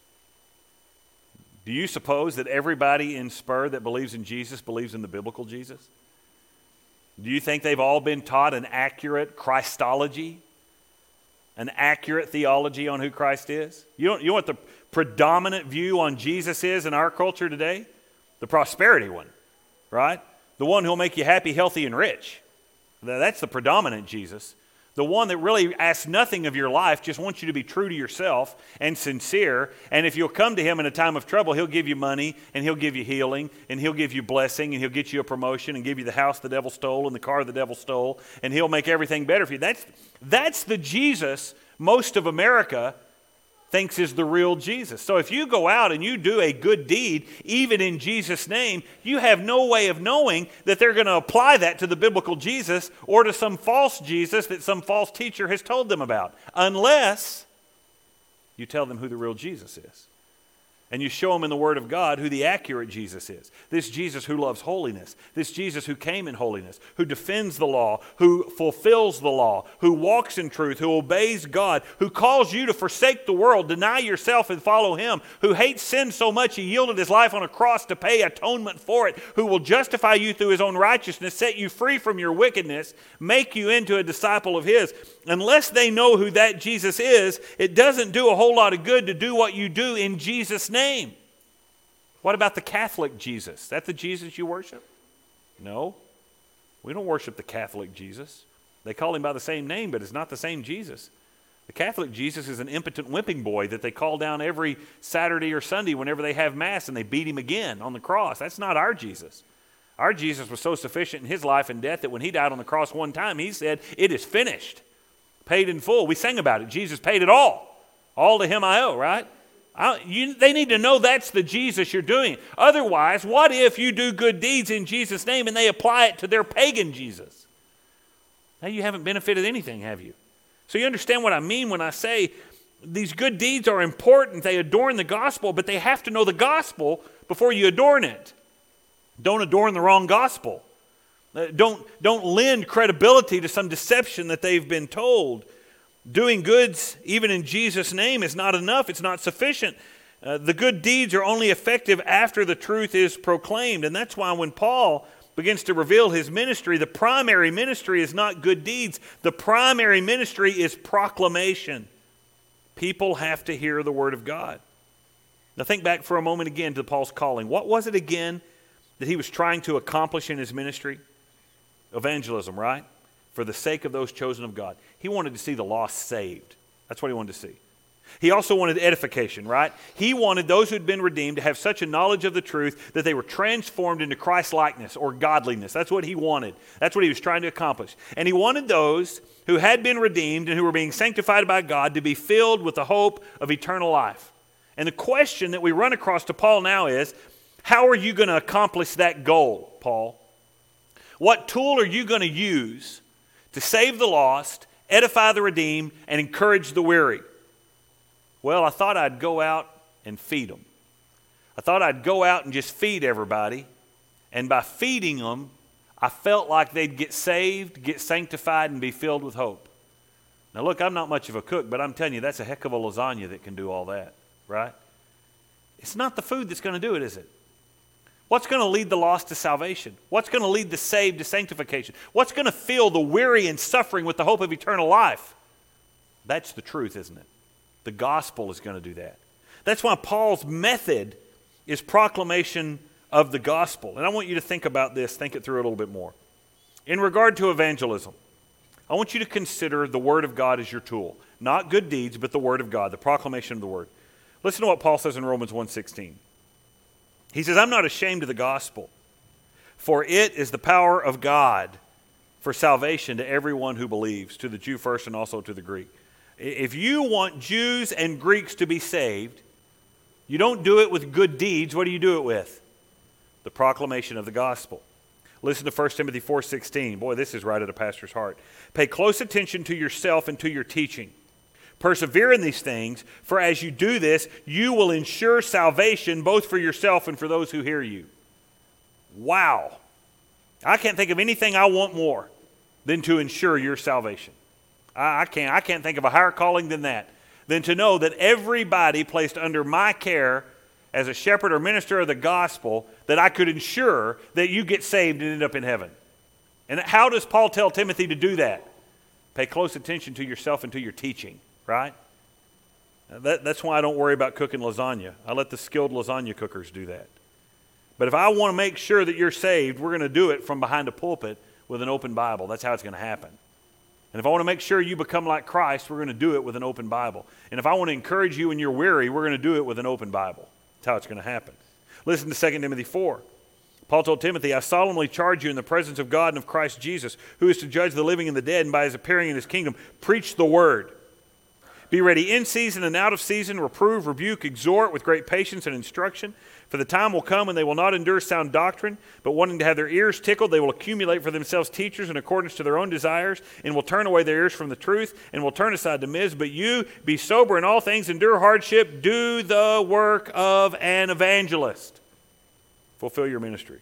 Do you suppose that everybody in Spur that believes in Jesus believes in the biblical Jesus? Do you think they've all been taught an accurate Christology? An accurate theology on who Christ is? You know what the predominant view on Jesus is in our culture today? The prosperity one, right? The one who'll make you happy, healthy, and rich. That's the predominant Jesus. The one that really asks nothing of your life, just wants you to be true to yourself and sincere. And if you'll come to him in a time of trouble, he'll give you money and he'll give you healing and he'll give you blessing and he'll get you a promotion and give you the house the devil stole and the car the devil stole, and he'll make everything better for you. That's the Jesus most of America thinks is the real Jesus. So if you go out and you do a good deed, even in Jesus' name, you have no way of knowing that they're going to apply that to the biblical Jesus or to some false Jesus that some false teacher has told them about, unless you tell them who the real Jesus is. And you show them in the Word of God who the accurate Jesus is. This Jesus who loves holiness. This Jesus who came in holiness, who defends the law, who fulfills the law, who walks in truth, who obeys God, who calls you to forsake the world, deny yourself and follow Him, who hates sin so much He yielded His life on a cross to pay atonement for it, who will justify you through His own righteousness, set you free from your wickedness, make you into a disciple of His. Unless they know who that Jesus is, it doesn't do a whole lot of good to do what you do in Jesus' name. What about the Catholic Jesus? Is that the Jesus you worship? No. We don't worship the Catholic Jesus. They call Him by the same name, but it's not the same Jesus. The Catholic Jesus is an impotent whipping boy that they call down every Saturday or Sunday whenever they have Mass, and they beat Him again on the cross. That's not our Jesus. Our Jesus was so sufficient in His life and death that when He died on the cross one time, He said, "It is finished." Paid in full. We sang about it. Jesus paid it all. All to Him I owe, right? They need to know that's the Jesus you're doing. Otherwise, what if you do good deeds in Jesus' name and they apply it to their pagan Jesus? Now you haven't benefited anything, have you? So you understand what I mean when I say these good deeds are important. They adorn the gospel, but they have to know the gospel before you adorn it. Don't adorn the wrong gospel. Don't lend credibility to some deception that they've been told. Doing goods, even in Jesus' name, is not enough. It's not sufficient. The good deeds are only effective after the truth is proclaimed. And that's why when Paul begins to reveal his ministry, the primary ministry is not good deeds. The primary ministry is proclamation. People have to hear the Word of God. Now think back for a moment again to Paul's calling. What was it again that he was trying to accomplish in his ministry? Evangelism, right? For the sake of those chosen of God. He wanted to see the lost saved. That's what he wanted to see. He also wanted edification, right? He wanted those who'd been redeemed to have such a knowledge of the truth that they were transformed into Christ-likeness or godliness. That's what he wanted. That's what he was trying to accomplish. And he wanted those who had been redeemed and who were being sanctified by God to be filled with the hope of eternal life. And the question that we run across to Paul now is, how are you going to accomplish that goal, Paul? What tool are you going to use to save the lost, edify the redeemed, and encourage the weary? Well, I thought I'd go out and feed them. I thought I'd go out and just feed everybody. And by feeding them, I felt like they'd get saved, get sanctified, and be filled with hope. Now look, I'm not much of a cook, but I'm telling you, that's a heck of a lasagna that can do all that, right? It's not the food that's going to do it, is it? What's going to lead the lost to salvation? What's going to lead the saved to sanctification? What's going to fill the weary and suffering with the hope of eternal life? That's the truth, isn't it? The gospel is going to do that. That's why Paul's method is proclamation of the gospel. And I want you to think about this, think it through a little bit more. In regard to evangelism, I want you to consider the Word of God as your tool. Not good deeds, but the Word of God, the proclamation of the Word. Listen to what Paul says in Romans 1:16. He says, I'm not ashamed of the gospel, for it is the power of God for salvation to everyone who believes, to the Jew first and also to the Greek. If you want Jews and Greeks to be saved, you don't do it with good deeds. What do you do it with? The proclamation of the gospel. Listen to 1 Timothy 4:16. Boy, this is right at a pastor's heart. Pay close attention to yourself and to your teaching. Persevere in these things, for as you do this, you will ensure salvation both for yourself and for those who hear you. Wow. I can't think of anything I want more than to ensure your salvation. I can't think of a higher calling than that, than to know that everybody placed under my care as a shepherd or minister of the gospel, that I could ensure that you get saved and end up in heaven. And how does Paul tell Timothy to do that? Pay close attention to yourself and to your teaching. Right? That's why I don't worry about cooking lasagna. I let the skilled lasagna cookers do that. But if I want to make sure that you're saved, we're going to do it from behind a pulpit with an open Bible. That's how it's going to happen. And if I want to make sure you become like Christ, we're going to do it with an open Bible. And if I want to encourage you when you're weary, we're going to do it with an open Bible. That's how it's going to happen. Listen to 2 Timothy 4. Paul told Timothy, I solemnly charge you in the presence of God and of Christ Jesus, who is to judge the living and the dead, and by his appearing in his kingdom, preach the word. Be ready in season and out of season, reprove, rebuke, exhort with great patience and instruction. For the time will come when they will not endure sound doctrine, but wanting to have their ears tickled, they will accumulate for themselves teachers in accordance to their own desires, and will turn away their ears from the truth, and will turn aside to myths. But you, be sober in all things, endure hardship, do the work of an evangelist. Fulfill your ministry.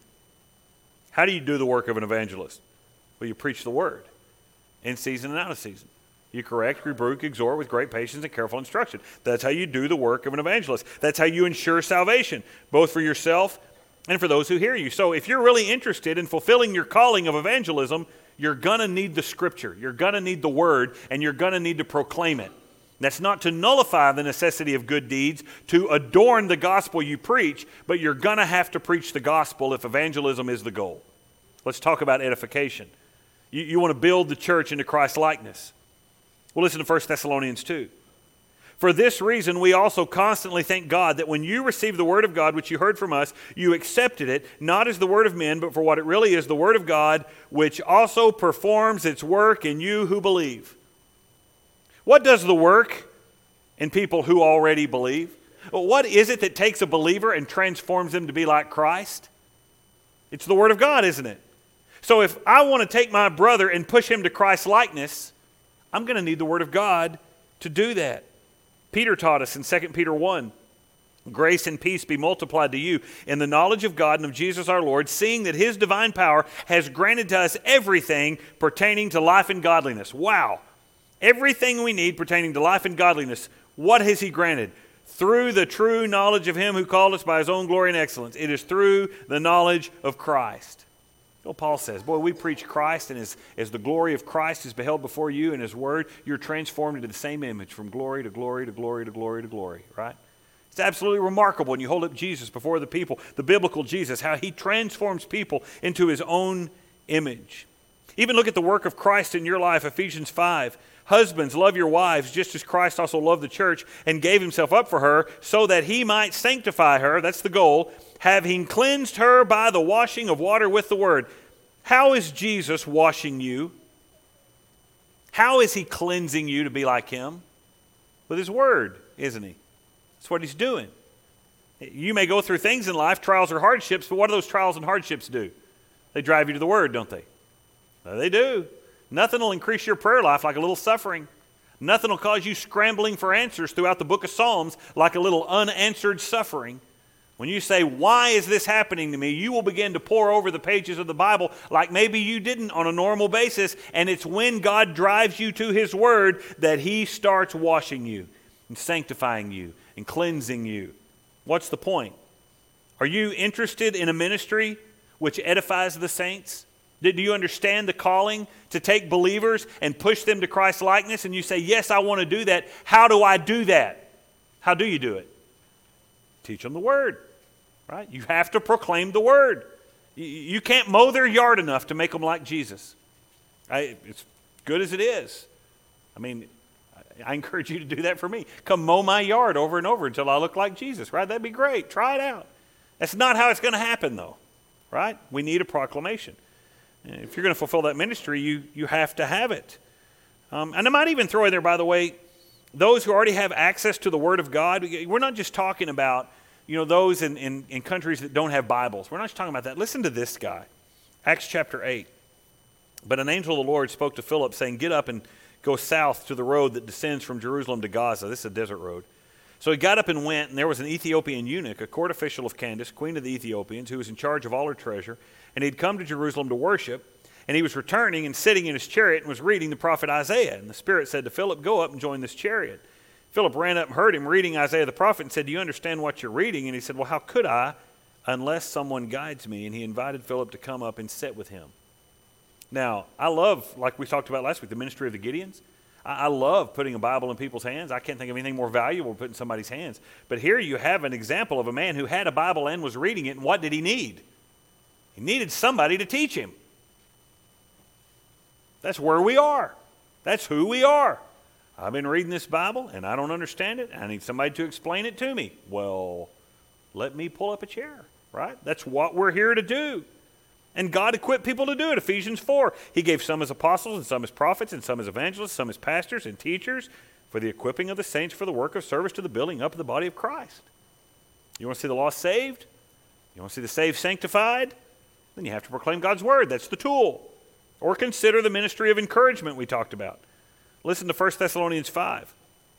How do you do the work of an evangelist? Well, you preach the word in season and out of season. You correct, rebuke, exhort with great patience and careful instruction. That's how you do the work of an evangelist. That's how you ensure salvation, both for yourself and for those who hear you. So if you're really interested in fulfilling your calling of evangelism, you're going to need the Scripture. You're going to need the Word, and you're going to need to proclaim it. That's not to nullify the necessity of good deeds, to adorn the gospel you preach, but you're going to have to preach the gospel if evangelism is the goal. Let's talk about edification. You want to build the church into Christ's likeness. Well, listen to 1 Thessalonians 2. For this reason, we also constantly thank God that when you received the word of God, which you heard from us, you accepted it, not as the word of men, but for what it really is, the word of God, which also performs its work in you who believe. What does the work in people who already believe? Well, what is it that takes a believer and transforms them to be like Christ? It's the word of God, isn't it? So if I want to take my brother and push him to Christ's likeness, I'm going to need the Word of God to do that. Peter taught us in 2 Peter 1, grace and peace be multiplied to you in the knowledge of God and of Jesus our Lord, seeing that His divine power has granted to us everything pertaining to life and godliness. Wow! Everything we need pertaining to life and godliness, what has He granted? Through the true knowledge of Him who called us by His own glory and excellence. It is through the knowledge of Christ. Well, Paul says, boy, we preach Christ, and as the glory of Christ is beheld before you in His Word, you're transformed into the same image from glory to glory to glory to glory to glory, right? It's absolutely remarkable when you hold up Jesus before the people, the biblical Jesus, how He transforms people into His own image. Even look at the work of Christ in your life, Ephesians 5. Husbands, love your wives, just as Christ also loved the church and gave Himself up for her, so that He might sanctify her, that's the goal, having cleansed her by the washing of water with the word. How is Jesus washing you? How is He cleansing you to be like Him? With His word, isn't He? That's what He's doing. You may go through things in life, trials or hardships, but what do those trials and hardships do? They drive you to the Word, don't they? They do. Nothing will increase your prayer life like a little suffering. Nothing will cause you scrambling for answers throughout the book of Psalms like a little unanswered suffering. When you say, why is this happening to me? You will begin to pore over the pages of the Bible like maybe you didn't on a normal basis. And it's when God drives you to His Word that He starts washing you and sanctifying you and cleansing you. What's the point? Are you interested in a ministry which edifies the saints? Do you understand the calling to take believers and push them to Christ's likeness? And you say, yes, I want to do that. How do I do that? How do you do it? Teach them the Word, right? You have to proclaim the Word. You can't mow their yard enough to make them like Jesus. It's good as it is. I mean, I encourage you to do that for me. Come mow my yard over and over until I look like Jesus, right? That'd be great. Try it out. That's not how it's going to happen, though, right? We need a proclamation. If you're going to fulfill that ministry, you have to have it. And I might even throw in there, by the way, those who already have access to the Word of God. We're not just talking about, those in countries that don't have Bibles. We're not just talking about that. Listen to this guy. Acts chapter 8. But an angel of the Lord spoke to Philip, saying, get up and go south to the road that descends from Jerusalem to Gaza. This is a desert road. So he got up and went, and there was an Ethiopian eunuch, a court official of Candace, queen of the Ethiopians, who was in charge of all her treasure. And he'd come to Jerusalem to worship, and he was returning and sitting in his chariot and was reading the prophet Isaiah. And the Spirit said to Philip, go up and join this chariot. Philip ran up and heard him reading Isaiah the prophet and said, do you understand what you're reading? And he said, well, how could I unless someone guides me? And he invited Philip to come up and sit with him. Now, I love, like we talked about last week, the ministry of the Gideons. I love putting a Bible in people's hands. I can't think of anything more valuable to put in somebody's hands. But here you have an example of a man who had a Bible and was reading it, and what did he need? He needed somebody to teach him. That's where we are. That's who we are. I've been reading this Bible, and I don't understand it. I need somebody to explain it to me. Well, let me pull up a chair, right? That's what we're here to do. And God equipped people to do it. Ephesians 4. He gave some as apostles, and some as prophets, and some as evangelists, some as pastors and teachers for the equipping of the saints for the work of service to the building up of the body of Christ. You want to see the lost saved? You want to see the saved sanctified? Then you have to proclaim God's word. That's the tool. Or consider the ministry of encouragement we talked about. Listen to 1 Thessalonians 5.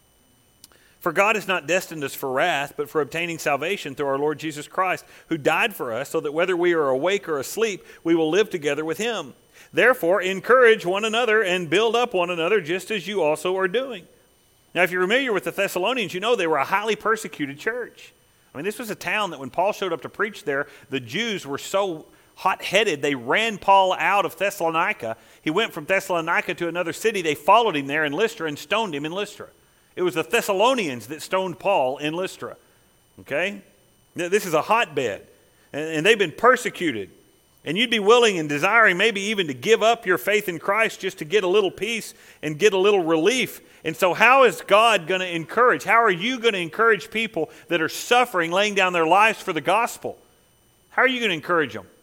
For God has not destined us for wrath, but for obtaining salvation through our Lord Jesus Christ, who died for us, so that whether we are awake or asleep, we will live together with him. Therefore, encourage one another and build up one another, just as you also are doing. Now, if you're familiar with the Thessalonians, you know they were a highly persecuted church. I mean, this was a town that when Paul showed up to preach there, the Jews were so hot-headed, they ran Paul out of Thessalonica. He went from Thessalonica to another city. They followed him there in Lystra and stoned him in Lystra. It was the Thessalonians that stoned Paul in Lystra. Okay? This is a hotbed. And they've been persecuted. And you'd be willing and desiring maybe even to give up your faith in Christ just to get a little peace and get a little relief. And so how is God going to encourage? How are you going to encourage people that are suffering, laying down their lives for the gospel? How are you going to encourage them?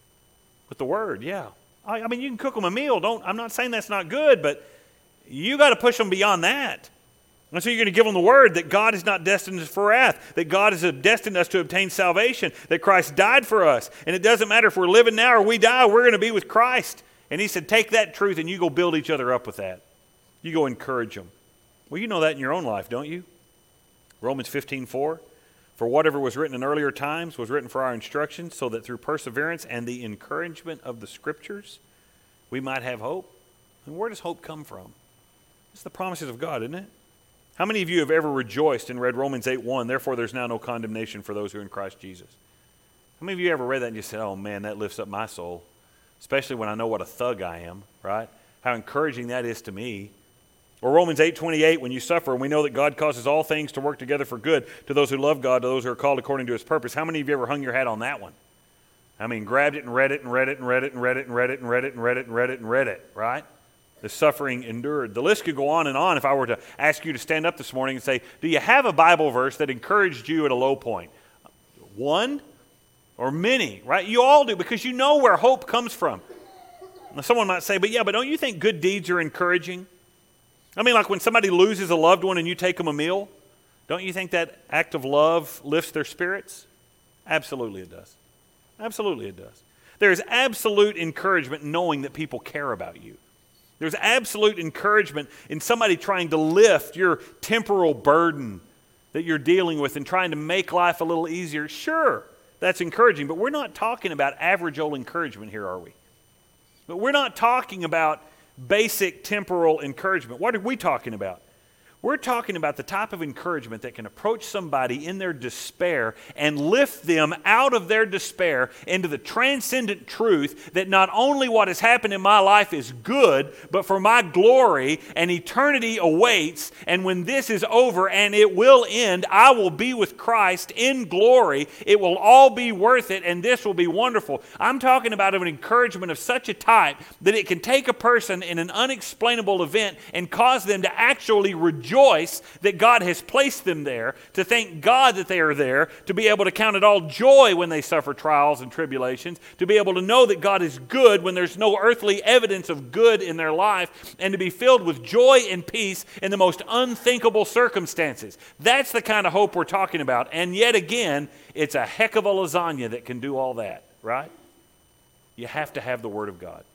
With the word, yeah. I mean, you can cook them a meal. I'm not saying that's not good, but you got to push them beyond that. And so you're going to give them the word that God is not destined us for wrath, that God has destined us to obtain salvation, that Christ died for us. And it doesn't matter if we're living now or we die, we're going to be with Christ. And he said, take that truth and you go build each other up with that. You go encourage them. Well, you know that in your own life, don't you? Romans 15:4. For whatever was written in earlier times was written for our instruction, so that through perseverance and the encouragement of the Scriptures, we might have hope. And where does hope come from? It's the promises of God, isn't it? How many of you have ever rejoiced and read Romans 8:1, therefore there's now no condemnation for those who are in Christ Jesus? How many of you ever read that and you said, oh man, that lifts up my soul, especially when I know what a thug I am, right? How encouraging that is to me. Or Romans 8:28, when you suffer, and we know that God causes all things to work together for good to those who love God, to those who are called according to his purpose. How many of you ever hung your hat on that one? I mean, grabbed it and read it and read it and read it and read it and read it and read it and read it and read it and read it, right? The suffering endured. The list could go on and on if I were to ask you to stand up this morning and say, do you have a Bible verse that encouraged you at a low point? One or many, right? You all do, because you know where hope comes from. Now, someone might say, but don't you think good deeds are encouraging? I mean, like when somebody loses a loved one and you take them a meal, don't you think that act of love lifts their spirits? Absolutely it does. Absolutely it does. There is absolute encouragement in knowing that people care about you. There's absolute encouragement in somebody trying to lift your temporal burden that you're dealing with and trying to make life a little easier. Sure, that's encouraging, but we're not talking about average old encouragement here, are we? But we're not talking about basic temporal encouragement. What are we talking about? We're talking about the type of encouragement that can approach somebody in their despair and lift them out of their despair into the transcendent truth that not only what has happened in my life is good, but for my glory and eternity awaits. And when this is over and it will end, I will be with Christ in glory. It will all be worth it, and this will be wonderful. I'm talking about an encouragement of such a type that it can take a person in an unexplainable event and cause them to actually rejoice that God has placed them there, to thank God that they are there, to be able to count it all joy when they suffer trials and tribulations, to be able to know that God is good when there's no earthly evidence of good in their life, and to be filled with joy and peace in the most unthinkable circumstances. That's the kind of hope we're talking about. And yet again, it's a heck of a lasagna that can do all that, right? You have to have the Word of God.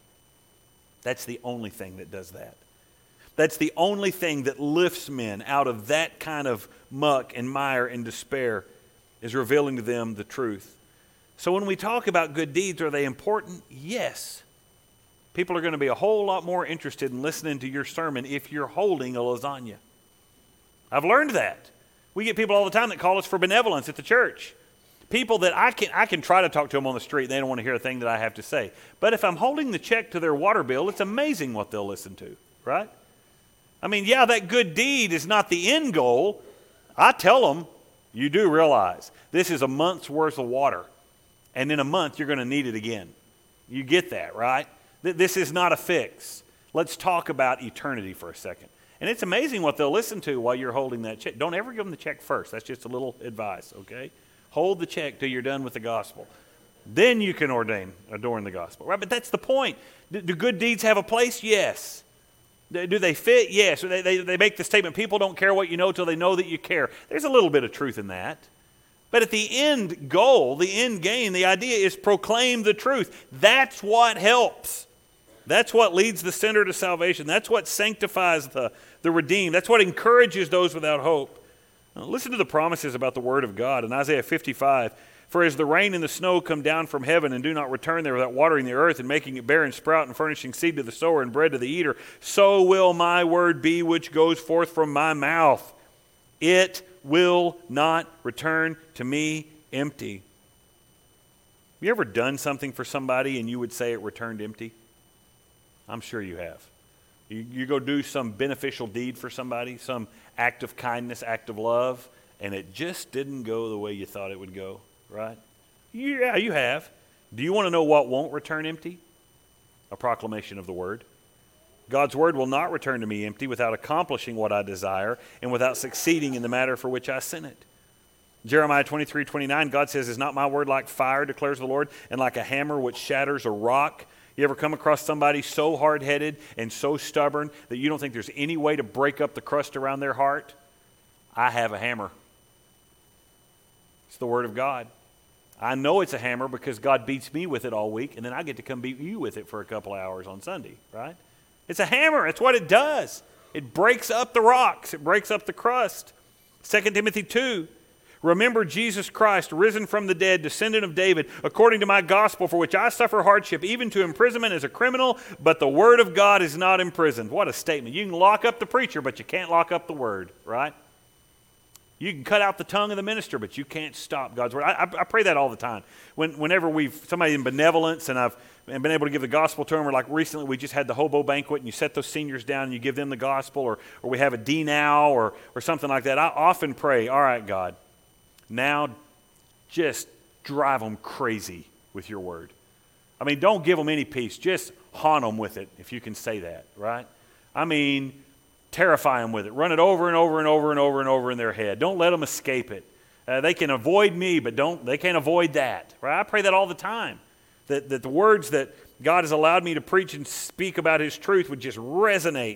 That's the only thing that does that. That's the only thing that lifts men out of that kind of muck and mire and despair, is revealing to them the truth. So when we talk about good deeds, are they important? Yes. People are going to be a whole lot more interested in listening to your sermon if you're holding a lasagna. I've learned that. We get people all the time that call us for benevolence at the church. People that I can try to talk to them on the street. They don't want to hear a thing that I have to say. But if I'm holding the check to their water bill, it's amazing what they'll listen to, right? I mean, yeah, that good deed is not the end goal. I tell them, you do realize this is a month's worth of water, and in a month you're going to need it again. You get that, right? This is not a fix. Let's talk about eternity for a second. And it's amazing what they'll listen to while you're holding that check. Don't ever give them the check first. That's just a little advice, okay? Hold the check till you're done with the gospel. Then you can adorn the gospel, right? But that's the point. Do good deeds have a place? Yes. Do they fit? Yes. They make the statement, people don't care what you know till they know that you care. There's a little bit of truth in that. But at the end goal, the end game, the idea is proclaim the truth. That's what helps. That's what leads the sinner to salvation. That's what sanctifies the redeemed. That's what encourages those without hope. Now, listen to the promises about the Word of God in Isaiah 55. For as the rain and the snow come down from heaven and do not return there without watering the earth and making it bear and sprout and furnishing seed to the sower and bread to the eater, so will my word be which goes forth from my mouth. It will not return to me empty. Have you ever done something for somebody and you would say it returned empty? I'm sure you have. You go do some beneficial deed for somebody, some act of kindness, act of love, and it just didn't go the way you thought it would go, right? Yeah, you have. Do you want to know what won't return empty? A proclamation of the Word. God's Word will not return to me empty without accomplishing what I desire and without succeeding in the matter for which I sent it. Jeremiah 23:29, God says, is not my word like fire, declares the Lord, and like a hammer which shatters a rock? You ever come across somebody so hard-headed and so stubborn that you don't think there's any way to break up the crust around their heart? I have a hammer. It's the Word of God. I know it's a hammer because God beats me with it all week, and then I get to come beat you with it for a couple of hours on Sunday, right? It's a hammer. It's what it does. It breaks up the rocks. It breaks up the crust. 2 Timothy 2, remember Jesus Christ, risen from the dead, descendant of David, according to my gospel, for which I suffer hardship, even to imprisonment as a criminal, but the word of God is not imprisoned. What a statement. You can lock up the preacher, but you can't lock up the word, right? You can cut out the tongue of the minister, but you can't stop God's word. I pray that all the time. Whenever somebody in benevolence and I've been able to give the gospel to them, or like recently we just had the hobo banquet and you set those seniors down and you give them the gospel, or we have a D-Now or something like that, I often pray, all right, God, now just drive them crazy with your word. I mean, don't give them any peace. Just haunt them with it, if you can say that, right? I mean, terrify them with it. Run it over and over and over and over and over in their head. Don't let them escape it. They can avoid me, but they can't avoid that. Right? I pray that all the time. That the words that God has allowed me to preach and speak about His truth would just resonate,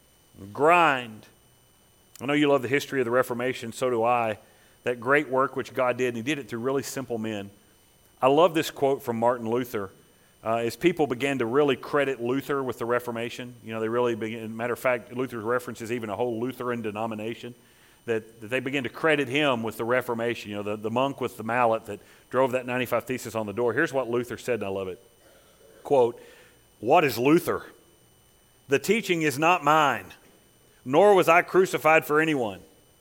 grind. I know you love the history of the Reformation, so do I. That great work which God did, and He did it through really simple men. I love this quote from Martin Luther. As people began to really credit Luther with the Reformation, they really began, matter of fact, Luther references even a whole Lutheran denomination, that they began to credit him with the Reformation, the monk with the mallet that drove that 95 Thesis on the door. Here's what Luther said, and I love it. Quote, what is Luther? The teaching is not mine, nor was I crucified for anyone.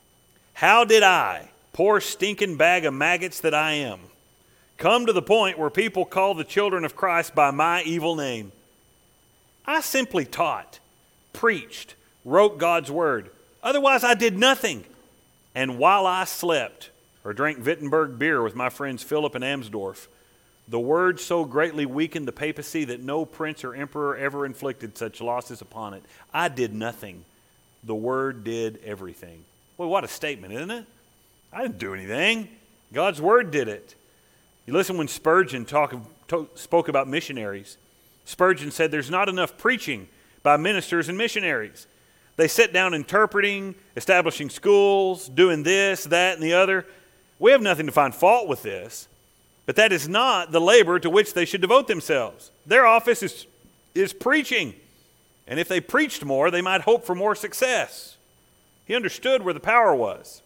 How did I, poor stinking bag of maggots that I am, come to the point where people call the children of Christ by my evil name? I simply taught, preached, wrote God's word. Otherwise, I did nothing. And while I slept or drank Wittenberg beer with my friends Philip and Amsdorf, the word so greatly weakened the papacy that no prince or emperor ever inflicted such losses upon it. I did nothing. The word did everything. Well, what a statement, isn't it? I didn't do anything. God's word did it. You listen when Spurgeon spoke about missionaries. Spurgeon said there's not enough preaching by ministers and missionaries. They sit down interpreting, establishing schools, doing this, that, and the other. We have nothing to find fault with this, but that is not the labor to which they should devote themselves. Their office is preaching, and if they preached more, they might hope for more success. He understood where the power was.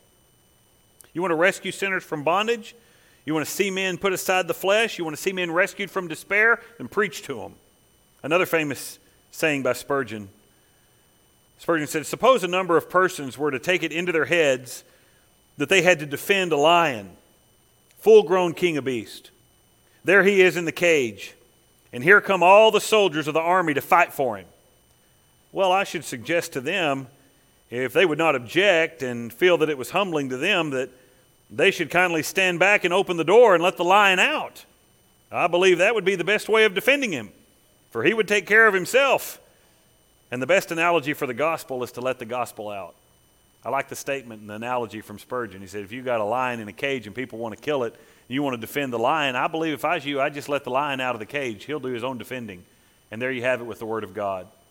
You want to rescue sinners from bondage? You want to see men put aside the flesh? You want to see men rescued from despair? Then preach to them. Another famous saying by Spurgeon. Spurgeon said, suppose a number of persons were to take it into their heads that they had to defend a lion, full-grown king of beasts. There he is in the cage, and here come all the soldiers of the army to fight for him. Well, I should suggest to them, if they would not object and feel that it was humbling to them, that they should kindly stand back and open the door and let the lion out. I believe that would be the best way of defending him, for he would take care of himself. And the best analogy for the gospel is to let the gospel out. I like the statement and the analogy from Spurgeon. He said, if you got a lion in a cage and people want to kill it, and you want to defend the lion, I believe if I was you, I'd just let the lion out of the cage. He'll do his own defending. And there you have it with the Word of God.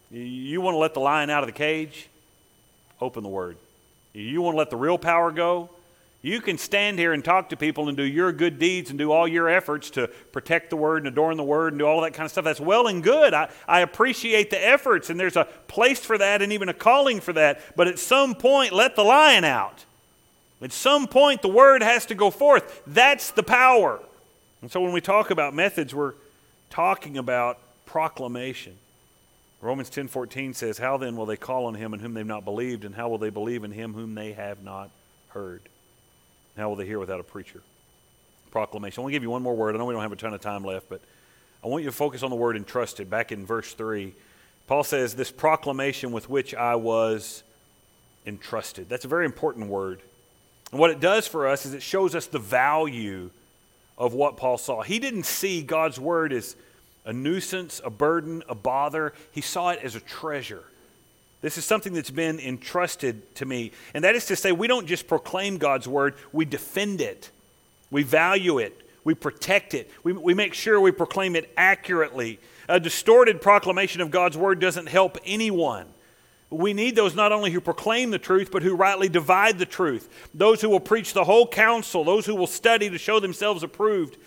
You want to let the lion out of the cage? Open the Word. You want to let the real power go? You can stand here and talk to people and do your good deeds and do all your efforts to protect the Word and adorn the Word and do all that kind of stuff. That's well and good. I appreciate the efforts, and there's a place for that and even a calling for that. But at some point, let the lion out. At some point, the Word has to go forth. That's the power. And so when we talk about methods, we're talking about proclamation. Romans 10:14 says, "How then will they call on him in whom they've not believed? And how will they believe in him whom they have not heard? And how will they hear without a preacher?" Proclamation. I want to give you one more word. I know we don't have a ton of time left, but I want you to focus on the word entrusted. Back in verse 3, Paul says, "This proclamation with which I was entrusted." That's a very important word. And what it does for us is it shows us the value of what Paul saw. He didn't see God's word as a nuisance, a burden, a bother. He saw it as a treasure. This is something that's been entrusted to me. And that is to say, we don't just proclaim God's word, we defend it. We value it. We protect it. We make sure we proclaim it accurately. A distorted proclamation of God's word doesn't help anyone. We need those not only who proclaim the truth, but who rightly divide the truth. Those who will preach the whole counsel, those who will study to show themselves approved.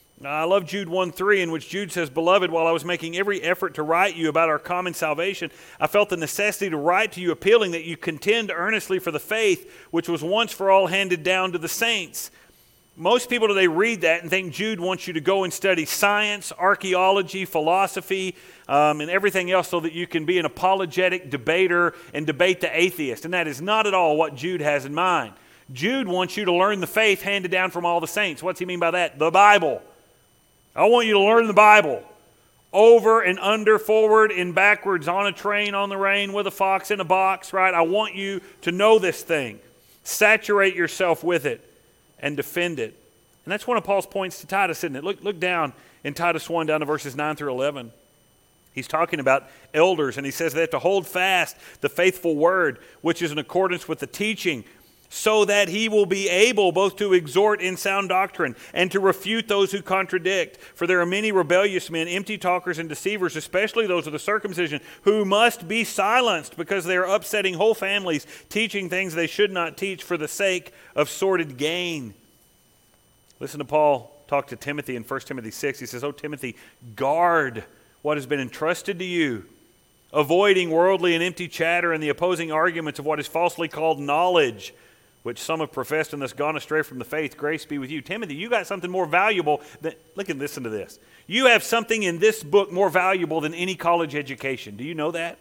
I love Jude 1:3, in which Jude says, "Beloved, while I was making every effort to write you about our common salvation, I felt the necessity to write to you appealing that you contend earnestly for the faith which was once for all handed down to the saints." Most people today read that and think Jude wants you to go and study science, archaeology, philosophy, and everything else so that you can be an apologetic debater and debate the atheist. And that is not at all what Jude has in mind. Jude wants you to learn the faith handed down from all the saints. What's he mean by that? The Bible. I want you to learn the Bible. Over and under, forward and backwards, on a train, on the rain, with a fox in a box, right? I want you to know this thing. Saturate yourself with it and defend it. And that's one of Paul's points to Titus, isn't it? Look down in Titus 1, down to verses 9 through 11. He's talking about elders, and he says they have to hold fast the faithful word, which is in accordance with the teaching, so that he will be able both to exhort in sound doctrine and to refute those who contradict. For there are many rebellious men, empty talkers and deceivers, especially those of the circumcision, who must be silenced because they are upsetting whole families, teaching things they should not teach for the sake of sordid gain. Listen to Paul talk to Timothy in 1 Timothy 6. He says, "O Timothy, guard what has been entrusted to you, avoiding worldly and empty chatter and the opposing arguments of what is falsely called knowledge, which some have professed and thus gone astray from the faith. Grace be with you." Timothy, you got something more valuable than, listen to this. You have something in this book more valuable than any college education. Do you know that?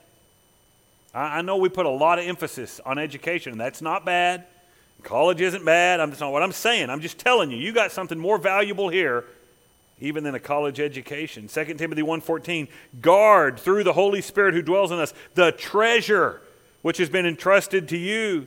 I know we put a lot of emphasis on education, and that's not bad. College isn't bad. That's not what I'm saying. I'm just telling you, you got something more valuable here even than a college education. 2 Timothy 1:14, "Guard through the Holy Spirit who dwells in us the treasure which has been entrusted to you."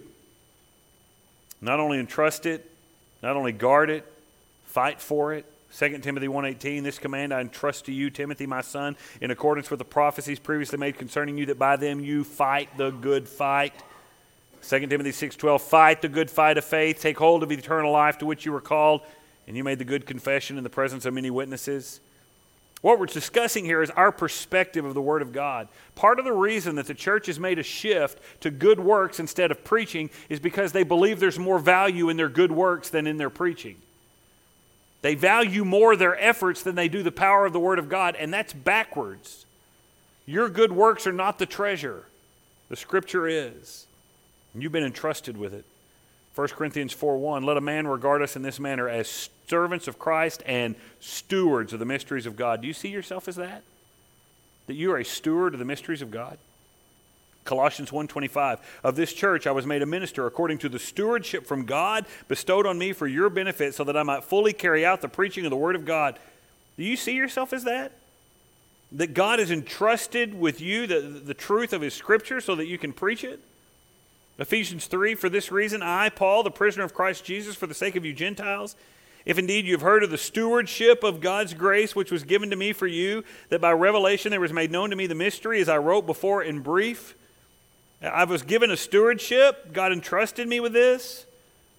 Not only entrust it, not only guard it, fight for it. 2 Timothy 1:18, "This command I entrust to you, Timothy, my son, in accordance with the prophecies previously made concerning you, that by them you fight the good fight." 2 Timothy 6:12, "Fight the good fight of faith, take hold of eternal life to which you were called, and you made the good confession in the presence of many witnesses." What we're discussing here is our perspective of the Word of God. Part of the reason that the church has made a shift to good works instead of preaching is because they believe there's more value in their good works than in their preaching. They value more their efforts than they do the power of the Word of God, and that's backwards. Your good works are not the treasure. The Scripture is. And you've been entrusted with it. 1 Corinthians 4:1, "Let a man regard us in this manner as servants of Christ and stewards of the mysteries of God." Do you see yourself as that? That you are a steward of the mysteries of God? Colossians 1:25, "Of this church I was made a minister according to the stewardship from God bestowed on me for your benefit, so that I might fully carry out the preaching of the Word of God." Do you see yourself as that? That God has entrusted with you the truth of His Scripture so that you can preach it? Ephesians 3, "For this reason I, Paul, the prisoner of Christ Jesus, for the sake of you Gentiles, if indeed you have heard of the stewardship of God's grace which was given to me for you, that by revelation there was made known to me the mystery, as I wrote before in brief." I was given a stewardship. God entrusted me with this.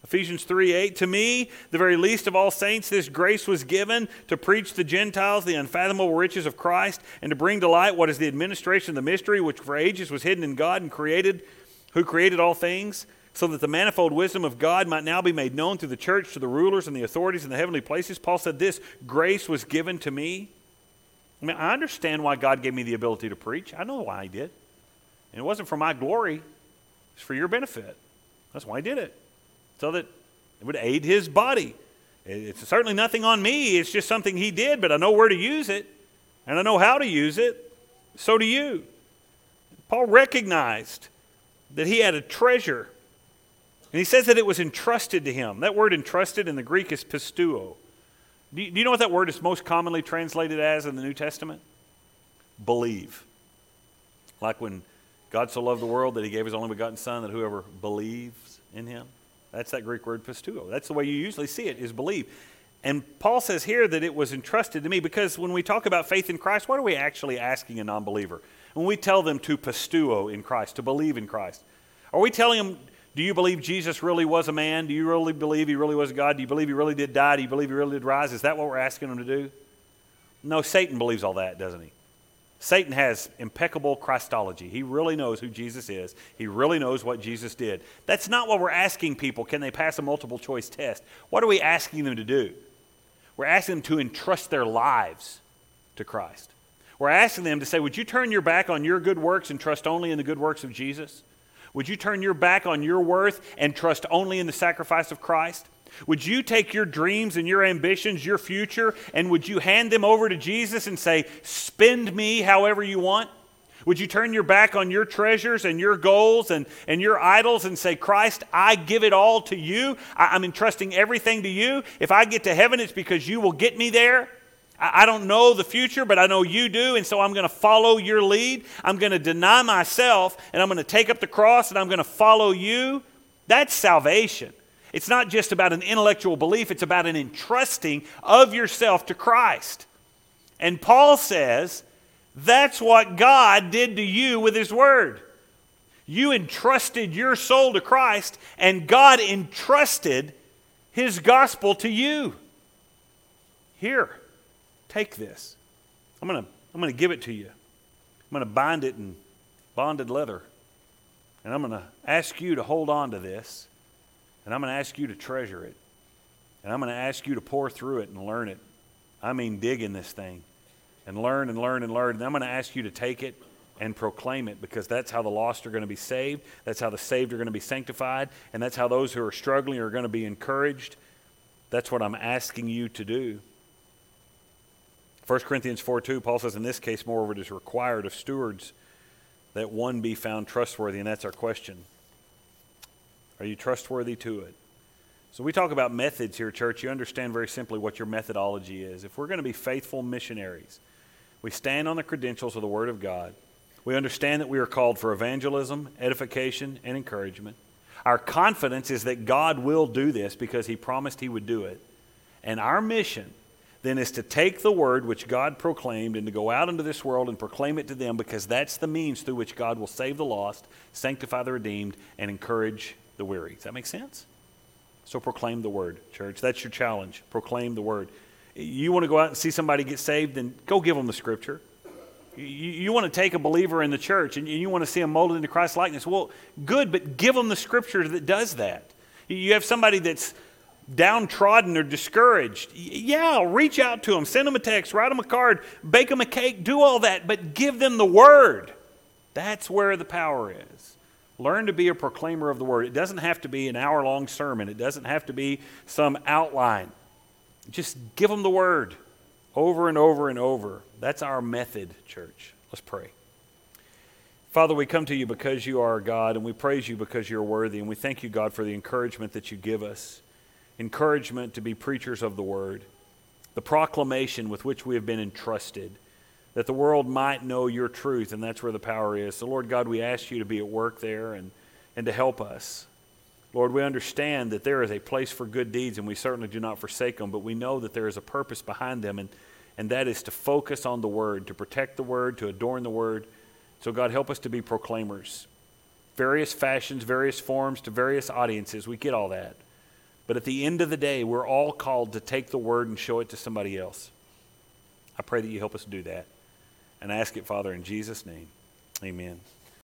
Ephesians 3:8, to me, the very least of all saints, this grace was given to preach to the Gentiles the unfathomable riches of Christ and to bring to light what is the administration of the mystery which for ages was hidden in God and who created all things, so that the manifold wisdom of God might now be made known through the church to the rulers and the authorities in the heavenly places. Paul said this, grace was given to me. I mean, I understand why God gave me the ability to preach. I know why he did. And it wasn't for my glory. It's for your benefit. That's why he did it. So that it would aid his body. It's certainly nothing on me. It's just something he did, but I know where to use it. And I know how to use it. So do you. Paul recognized that he had a treasure. And he says that it was entrusted to him. That word entrusted in the Greek is pisteuo. Do you know what that word is most commonly translated as in the New Testament? Believe. Like when God so loved the world that he gave his only begotten Son, that whoever believes in him. That's that Greek word pisteuo. That's the way you usually see it, is believe. And Paul says here that it was entrusted to me, because when we talk about faith in Christ, what are we actually asking a non-believer? When we tell them to pisteuo in Christ, to believe in Christ, are we telling them, do you believe Jesus really was a man? Do you really believe he really was God? Do you believe he really did die? Do you believe he really did rise? Is that what we're asking them to do? No, Satan believes all that, doesn't he? Satan has impeccable Christology. He really knows who Jesus is. He really knows what Jesus did. That's not what we're asking people. Can they pass a multiple choice test? What are we asking them to do? We're asking them to entrust their lives to Christ. We're asking them to say, would you turn your back on your good works and trust only in the good works of Jesus? Would you turn your back on your worth and trust only in the sacrifice of Christ? Would you take your dreams and your ambitions, your future, and would you hand them over to Jesus and say, spend me however you want? Would you turn your back on your treasures and your goals and your idols and say, Christ, I give it all to you. I'm entrusting everything to you. If I get to heaven, it's because you will get me there. I don't know the future, but I know you do, and so I'm going to follow your lead. I'm going to deny myself, and I'm going to take up the cross, and I'm going to follow you. That's salvation. It's not just about an intellectual belief. It's about an entrusting of yourself to Christ. And Paul says, that's what God did to you with his word. You entrusted your soul to Christ, and God entrusted his gospel to you. Here. Take this. I'm going to give it to you. I'm going to bind it in bonded leather. And I'm going to ask you to hold on to this. And I'm going to ask you to treasure it. And I'm going to ask you to pour through it and learn it. I mean, dig in this thing. And learn and learn and learn. And I'm going to ask you to take it and proclaim it, because that's how the lost are going to be saved. That's how the saved are going to be sanctified. And that's how those who are struggling are going to be encouraged. That's what I'm asking you to do. 1 Corinthians 4:2, Paul says, in this case, moreover, it is required of stewards that one be found trustworthy. And that's our question. Are you trustworthy to it? So we talk about methods here, church. You understand very simply what your methodology is. If we're going to be faithful missionaries, we stand on the credentials of the Word of God. We understand that we are called for evangelism, edification, and encouragement. Our confidence is that God will do this because he promised he would do it. And our mission then is to take the word which God proclaimed and to go out into this world and proclaim it to them, because that's the means through which God will save the lost, sanctify the redeemed, and encourage the weary. Does that make sense? So proclaim the word, church. That's your challenge. Proclaim the word. You want to go out and see somebody get saved, then go give them the scripture. You want to take a believer in the church and you want to see them molded into Christ's likeness. Well, good, but give them the scripture that does that. You have somebody that's downtrodden or discouraged. Yeah, reach out to them. Send them a text. Write them a card. Bake them a cake. Do all that, but give them the word. That's where the power is. Learn to be a proclaimer of the word. It doesn't have to be an hour-long sermon. It doesn't have to be some outline. Just give them the word over and over and over. That's our method, church. Let's pray. Father, we come to you because you are God, and we praise you because you're worthy, and we thank you, God, for the encouragement that you give us. Encouragement to be preachers of the word. The proclamation with which we have been entrusted, that the world might know your truth, and that's where the power is. So, Lord God, we ask you to be at work there and to help us. Lord, we understand that there is a place for good deeds, and we certainly do not forsake them, but we know that there is a purpose behind them, and that is to focus on the word, to protect the word, to adorn the word. So, God, help us to be proclaimers. Various fashions, various forms, to various audiences. We get all that. But at the end of the day, we're all called to take the word and show it to somebody else. I pray that you help us do that. And I ask it, Father, in Jesus' name. Amen.